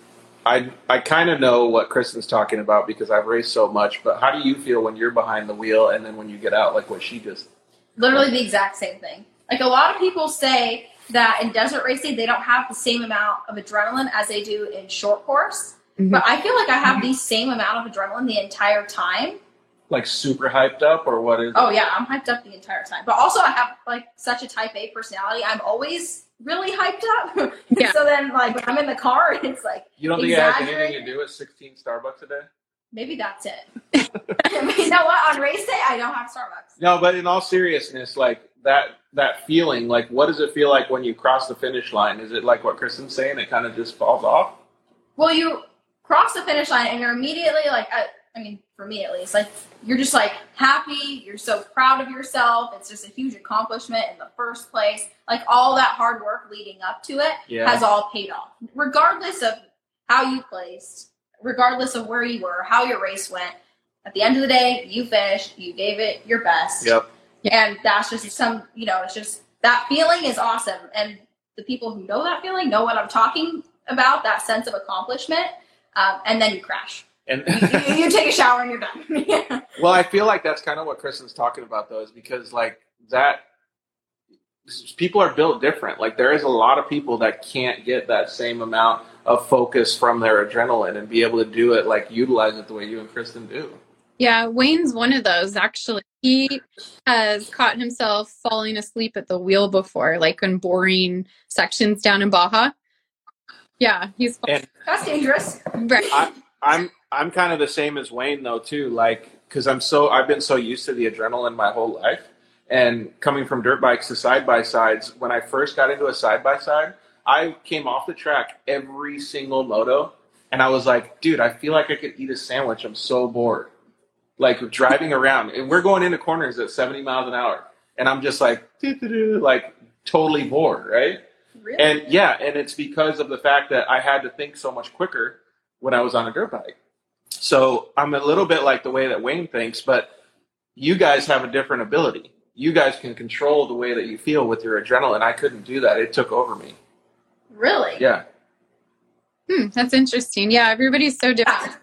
[SPEAKER 1] I I kind of know what Kristen's talking about because I've raced so much, but how do you feel when you're behind the wheel and then when you get out, like what she just...
[SPEAKER 2] Literally the exact same thing. Like a lot of people say that in desert racing, they don't have the same amount of adrenaline as they do in short course.
[SPEAKER 3] Mhm.
[SPEAKER 2] But I feel like I have the same amount of adrenaline the entire time.
[SPEAKER 1] Like super hyped up or what is
[SPEAKER 2] Oh
[SPEAKER 1] it?
[SPEAKER 2] yeah, I'm hyped up the entire time. But also I have like such a type A personality. I'm always really hyped up.
[SPEAKER 3] Yeah.
[SPEAKER 2] So then like when I'm in the car, it's like,
[SPEAKER 1] You don't think it has anything
[SPEAKER 2] exaggerated?
[SPEAKER 1] to do with sixteen Starbucks a day?
[SPEAKER 2] maybe that's it. But you know what? On race day, I don't have Starbucks.
[SPEAKER 1] No, but in all seriousness, like that that feeling, like what does it feel like when you cross the finish line? Is it like what Kristen's saying? It kind of just falls off?
[SPEAKER 2] Well, you cross the finish line and you're immediately like, I, I mean, for me at least, like you're just like happy. You're so proud of yourself. It's just a huge accomplishment in the first place. Like all that hard work leading up to it
[SPEAKER 1] Yeah.
[SPEAKER 2] has all paid off, regardless of how you placed, regardless of where you were, how your race went. At the end of the day, you finished. You gave it your best.
[SPEAKER 1] Yep.
[SPEAKER 2] And that's just some, you know, it's just that feeling is awesome. And the people who know that feeling know what I'm talking about, that sense of accomplishment. Um, and then you crash.
[SPEAKER 1] And
[SPEAKER 2] you, you take a shower and you're done. Yeah.
[SPEAKER 1] well, I feel like that's kind of what Kristen's talking about, though, is because like that people are built different. Like there is a lot of people that can't get that same amount of focus from their adrenaline and be able to do it, like utilize it the way you and Kristen do.
[SPEAKER 3] Yeah, Wayne's one of those, actually. He has caught himself falling asleep at the wheel before, like in boring sections down in Baja. Yeah, he's
[SPEAKER 1] And
[SPEAKER 2] That's dangerous.
[SPEAKER 3] right.
[SPEAKER 1] I, I'm I'm kind of the same as Wayne though too. Like because I'm so I've been so used to the adrenaline my whole life, and coming from dirt bikes to side by sides. When I first got into a side by side, I came off the track every single moto, and I was like, dude, I feel like I could eat a sandwich. I'm so bored. Like driving around, and we're going into corners at seventy miles an hour, and I'm just like, doo-doo-doo, like totally bored, right?
[SPEAKER 2] Really?
[SPEAKER 1] And yeah, and it's because of the fact that I had to think so much quicker when I was on a dirt bike. So I'm a little bit like the way that Wayne thinks, but you guys have a different ability. You guys can control the way that you feel with your adrenaline. I couldn't do that. It took over me.
[SPEAKER 2] Really?
[SPEAKER 1] Yeah.
[SPEAKER 3] Hmm, that's interesting. Yeah, everybody's so different.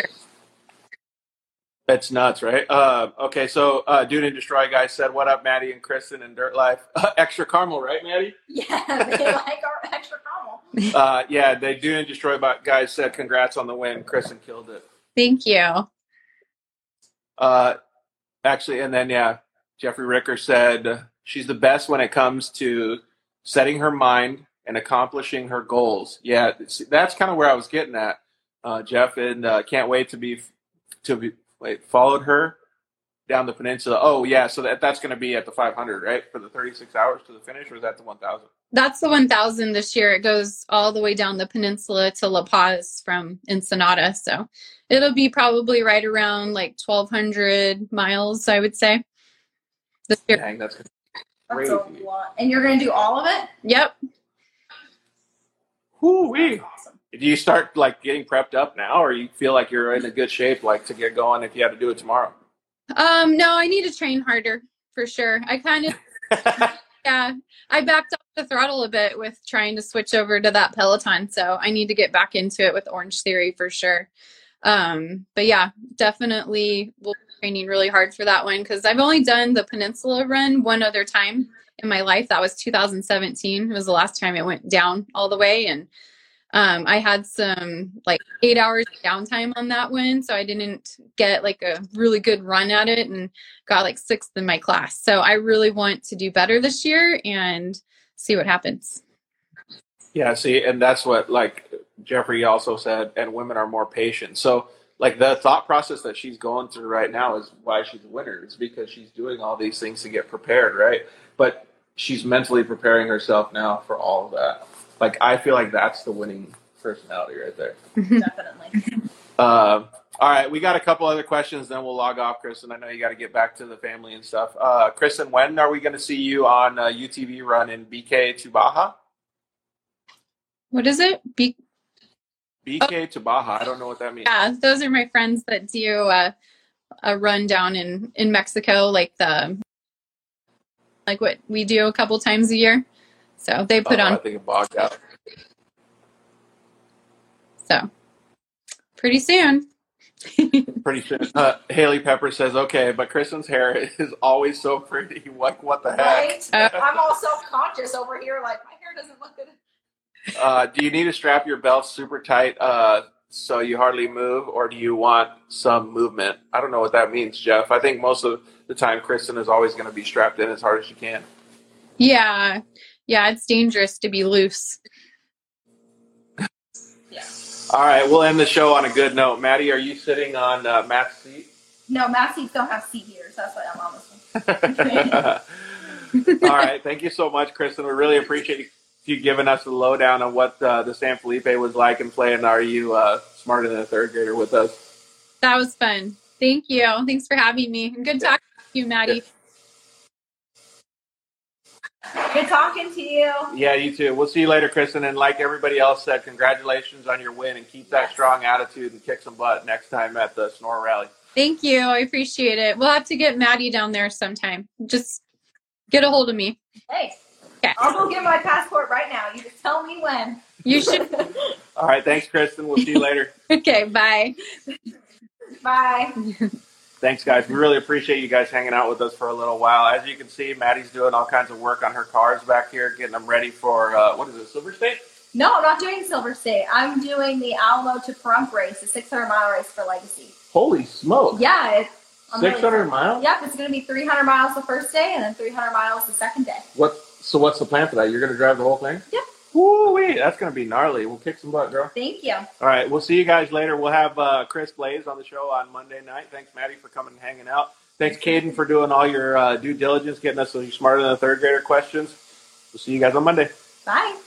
[SPEAKER 1] That's nuts, right? Uh, okay, so uh, Dude and Destroy guys said, what up, Maddie and Kristen and Dirt Life? Extra caramel, right, Maddie?
[SPEAKER 2] Yeah, they like our extra caramel.
[SPEAKER 1] Uh, yeah, they Dude and Destroy guys said, congrats on the win. Kristen killed it.
[SPEAKER 3] Thank you.
[SPEAKER 1] Uh, actually, and then, yeah, Jeffrey Ricker said, she's the best when it comes to setting her mind and accomplishing her goals. Yeah, that's kind of where I was getting at, uh, Jeff, and uh, can't wait to be to be wait followed her down the peninsula. Oh yeah, so that that's going to be at the five hundred, right, for the thirty-six hours to the finish, or is that the one thousand?
[SPEAKER 3] That's the one thousand this year. It goes all the way down the peninsula to La Paz from Ensenada, so it'll be probably right around like twelve hundred miles, I would say. This year.
[SPEAKER 1] Dang, that's
[SPEAKER 2] That's
[SPEAKER 1] crazy.
[SPEAKER 2] a lot. And you're going to do all of it?
[SPEAKER 3] Yep.
[SPEAKER 1] Whoo-wee.
[SPEAKER 2] Awesome.
[SPEAKER 1] Do you start like getting prepped up now, or you feel like you're in a good shape, like to get going if you had to do it tomorrow?
[SPEAKER 3] Um, no, I need to train harder for sure. I kind of, yeah, I backed off the throttle a bit with trying to switch over to that Peloton. So I need to get back into it with Orange Theory for sure. Um, but yeah, definitely will be training really hard for that one because I've only done the Peninsula run one other time in my life. That was two thousand seventeen. It was the last time it went down all the way. And Um, I had some like eight hours downtime on that one, so I didn't get like a really good run at it and got like sixth in my class. So I really want to do better this year and see what happens.
[SPEAKER 1] Yeah, see, and that's what like Jeffrey also said, and women are more patient. So like the thought process that she's going through right now is why she's a winner. It's because she's doing all these things to get prepared, right? But she's mentally preparing herself now for all of that. Like, I feel like that's the winning personality right there.
[SPEAKER 2] Definitely.
[SPEAKER 1] Uh, all right, we got a couple other questions, then we'll log off, Kristen. I know you got to get back to the family and stuff. Uh, Kristen, when are we going to see you on uh, U T V run in B K to Baja?
[SPEAKER 3] What is it? Be-
[SPEAKER 1] B K oh. to Baja. I don't know what that means.
[SPEAKER 3] Yeah, those are my friends that do uh, a run down in, in Mexico, like the like what we do a couple times a year. So they put
[SPEAKER 1] oh,
[SPEAKER 3] on.
[SPEAKER 1] I think it bogged out.
[SPEAKER 3] So pretty soon.
[SPEAKER 1] Pretty soon. Uh, Haley Pepper says, "Okay, but Kristen's hair is always so pretty. What? What the heck?"
[SPEAKER 2] Right? Uh, I'm all self-conscious over here. Like my hair doesn't look good.
[SPEAKER 1] Uh, do you need to strap your belt super tight uh, so you hardly move, or do you want some movement? I don't know what that means, Jeff. I think most of the time Kristen is always going to be strapped in as hard as she can.
[SPEAKER 3] Yeah. Yeah, it's dangerous to be loose.
[SPEAKER 2] Yeah.
[SPEAKER 1] All right, we'll end the show on a good note. Maddie, are you sitting on uh, Matt's seat?
[SPEAKER 2] No, Matt's seats don't have seat heaters. That's why I'm on this one.
[SPEAKER 1] All right, thank you so much, Kristen. We really appreciate you giving us the lowdown on what uh, the San Felipe was like and playing Are You uh, Smarter Than a Third Grader with us.
[SPEAKER 3] That was fun. Thank you. Thanks for having me. Good talking to you, Maddie.
[SPEAKER 2] Good talking to you.
[SPEAKER 1] Yeah, you too. We'll see you later, Kristen. And like everybody else said, congratulations on your win and keep that yes. strong attitude and kick some butt next time at the Snore Rally.
[SPEAKER 3] Thank you. I appreciate it. We'll have to get Maddie down there sometime. Just get a hold of me.
[SPEAKER 2] Hey, okay. I'll go get my passport right now. You just tell me when.
[SPEAKER 3] You should.
[SPEAKER 1] All right. Thanks, Kristen. We'll see you later.
[SPEAKER 3] Okay. Bye.
[SPEAKER 2] Bye.
[SPEAKER 1] Thanks, guys. We really appreciate you guys hanging out with us for a little while. As you can see, Maddie's doing all kinds of work on her cars back here, getting them ready for, uh, what is it, Silver State?
[SPEAKER 2] No, I'm not doing Silver State. I'm doing the Alamo to Pahrump race, the six hundred mile race for Legacy.
[SPEAKER 1] Holy smoke.
[SPEAKER 2] Yeah. It's,
[SPEAKER 1] six hundred really miles?
[SPEAKER 2] Yep, it's going to be three hundred miles the first day and then three hundred miles the second day.
[SPEAKER 1] What? So what's the plan for that? You're going to drive the whole thing?
[SPEAKER 2] Yep.
[SPEAKER 1] Woo-wee, that's going to be gnarly. We'll kick some butt, girl.
[SPEAKER 2] Thank you.
[SPEAKER 1] All right, we'll see you guys later. We'll have uh, Chris Blaze on the show on Monday night. Thanks, Maddie, for coming and hanging out. Thanks, Caden, for doing all your uh, due diligence, getting us those smarter than a third grader questions. We'll see you guys on Monday.
[SPEAKER 2] Bye.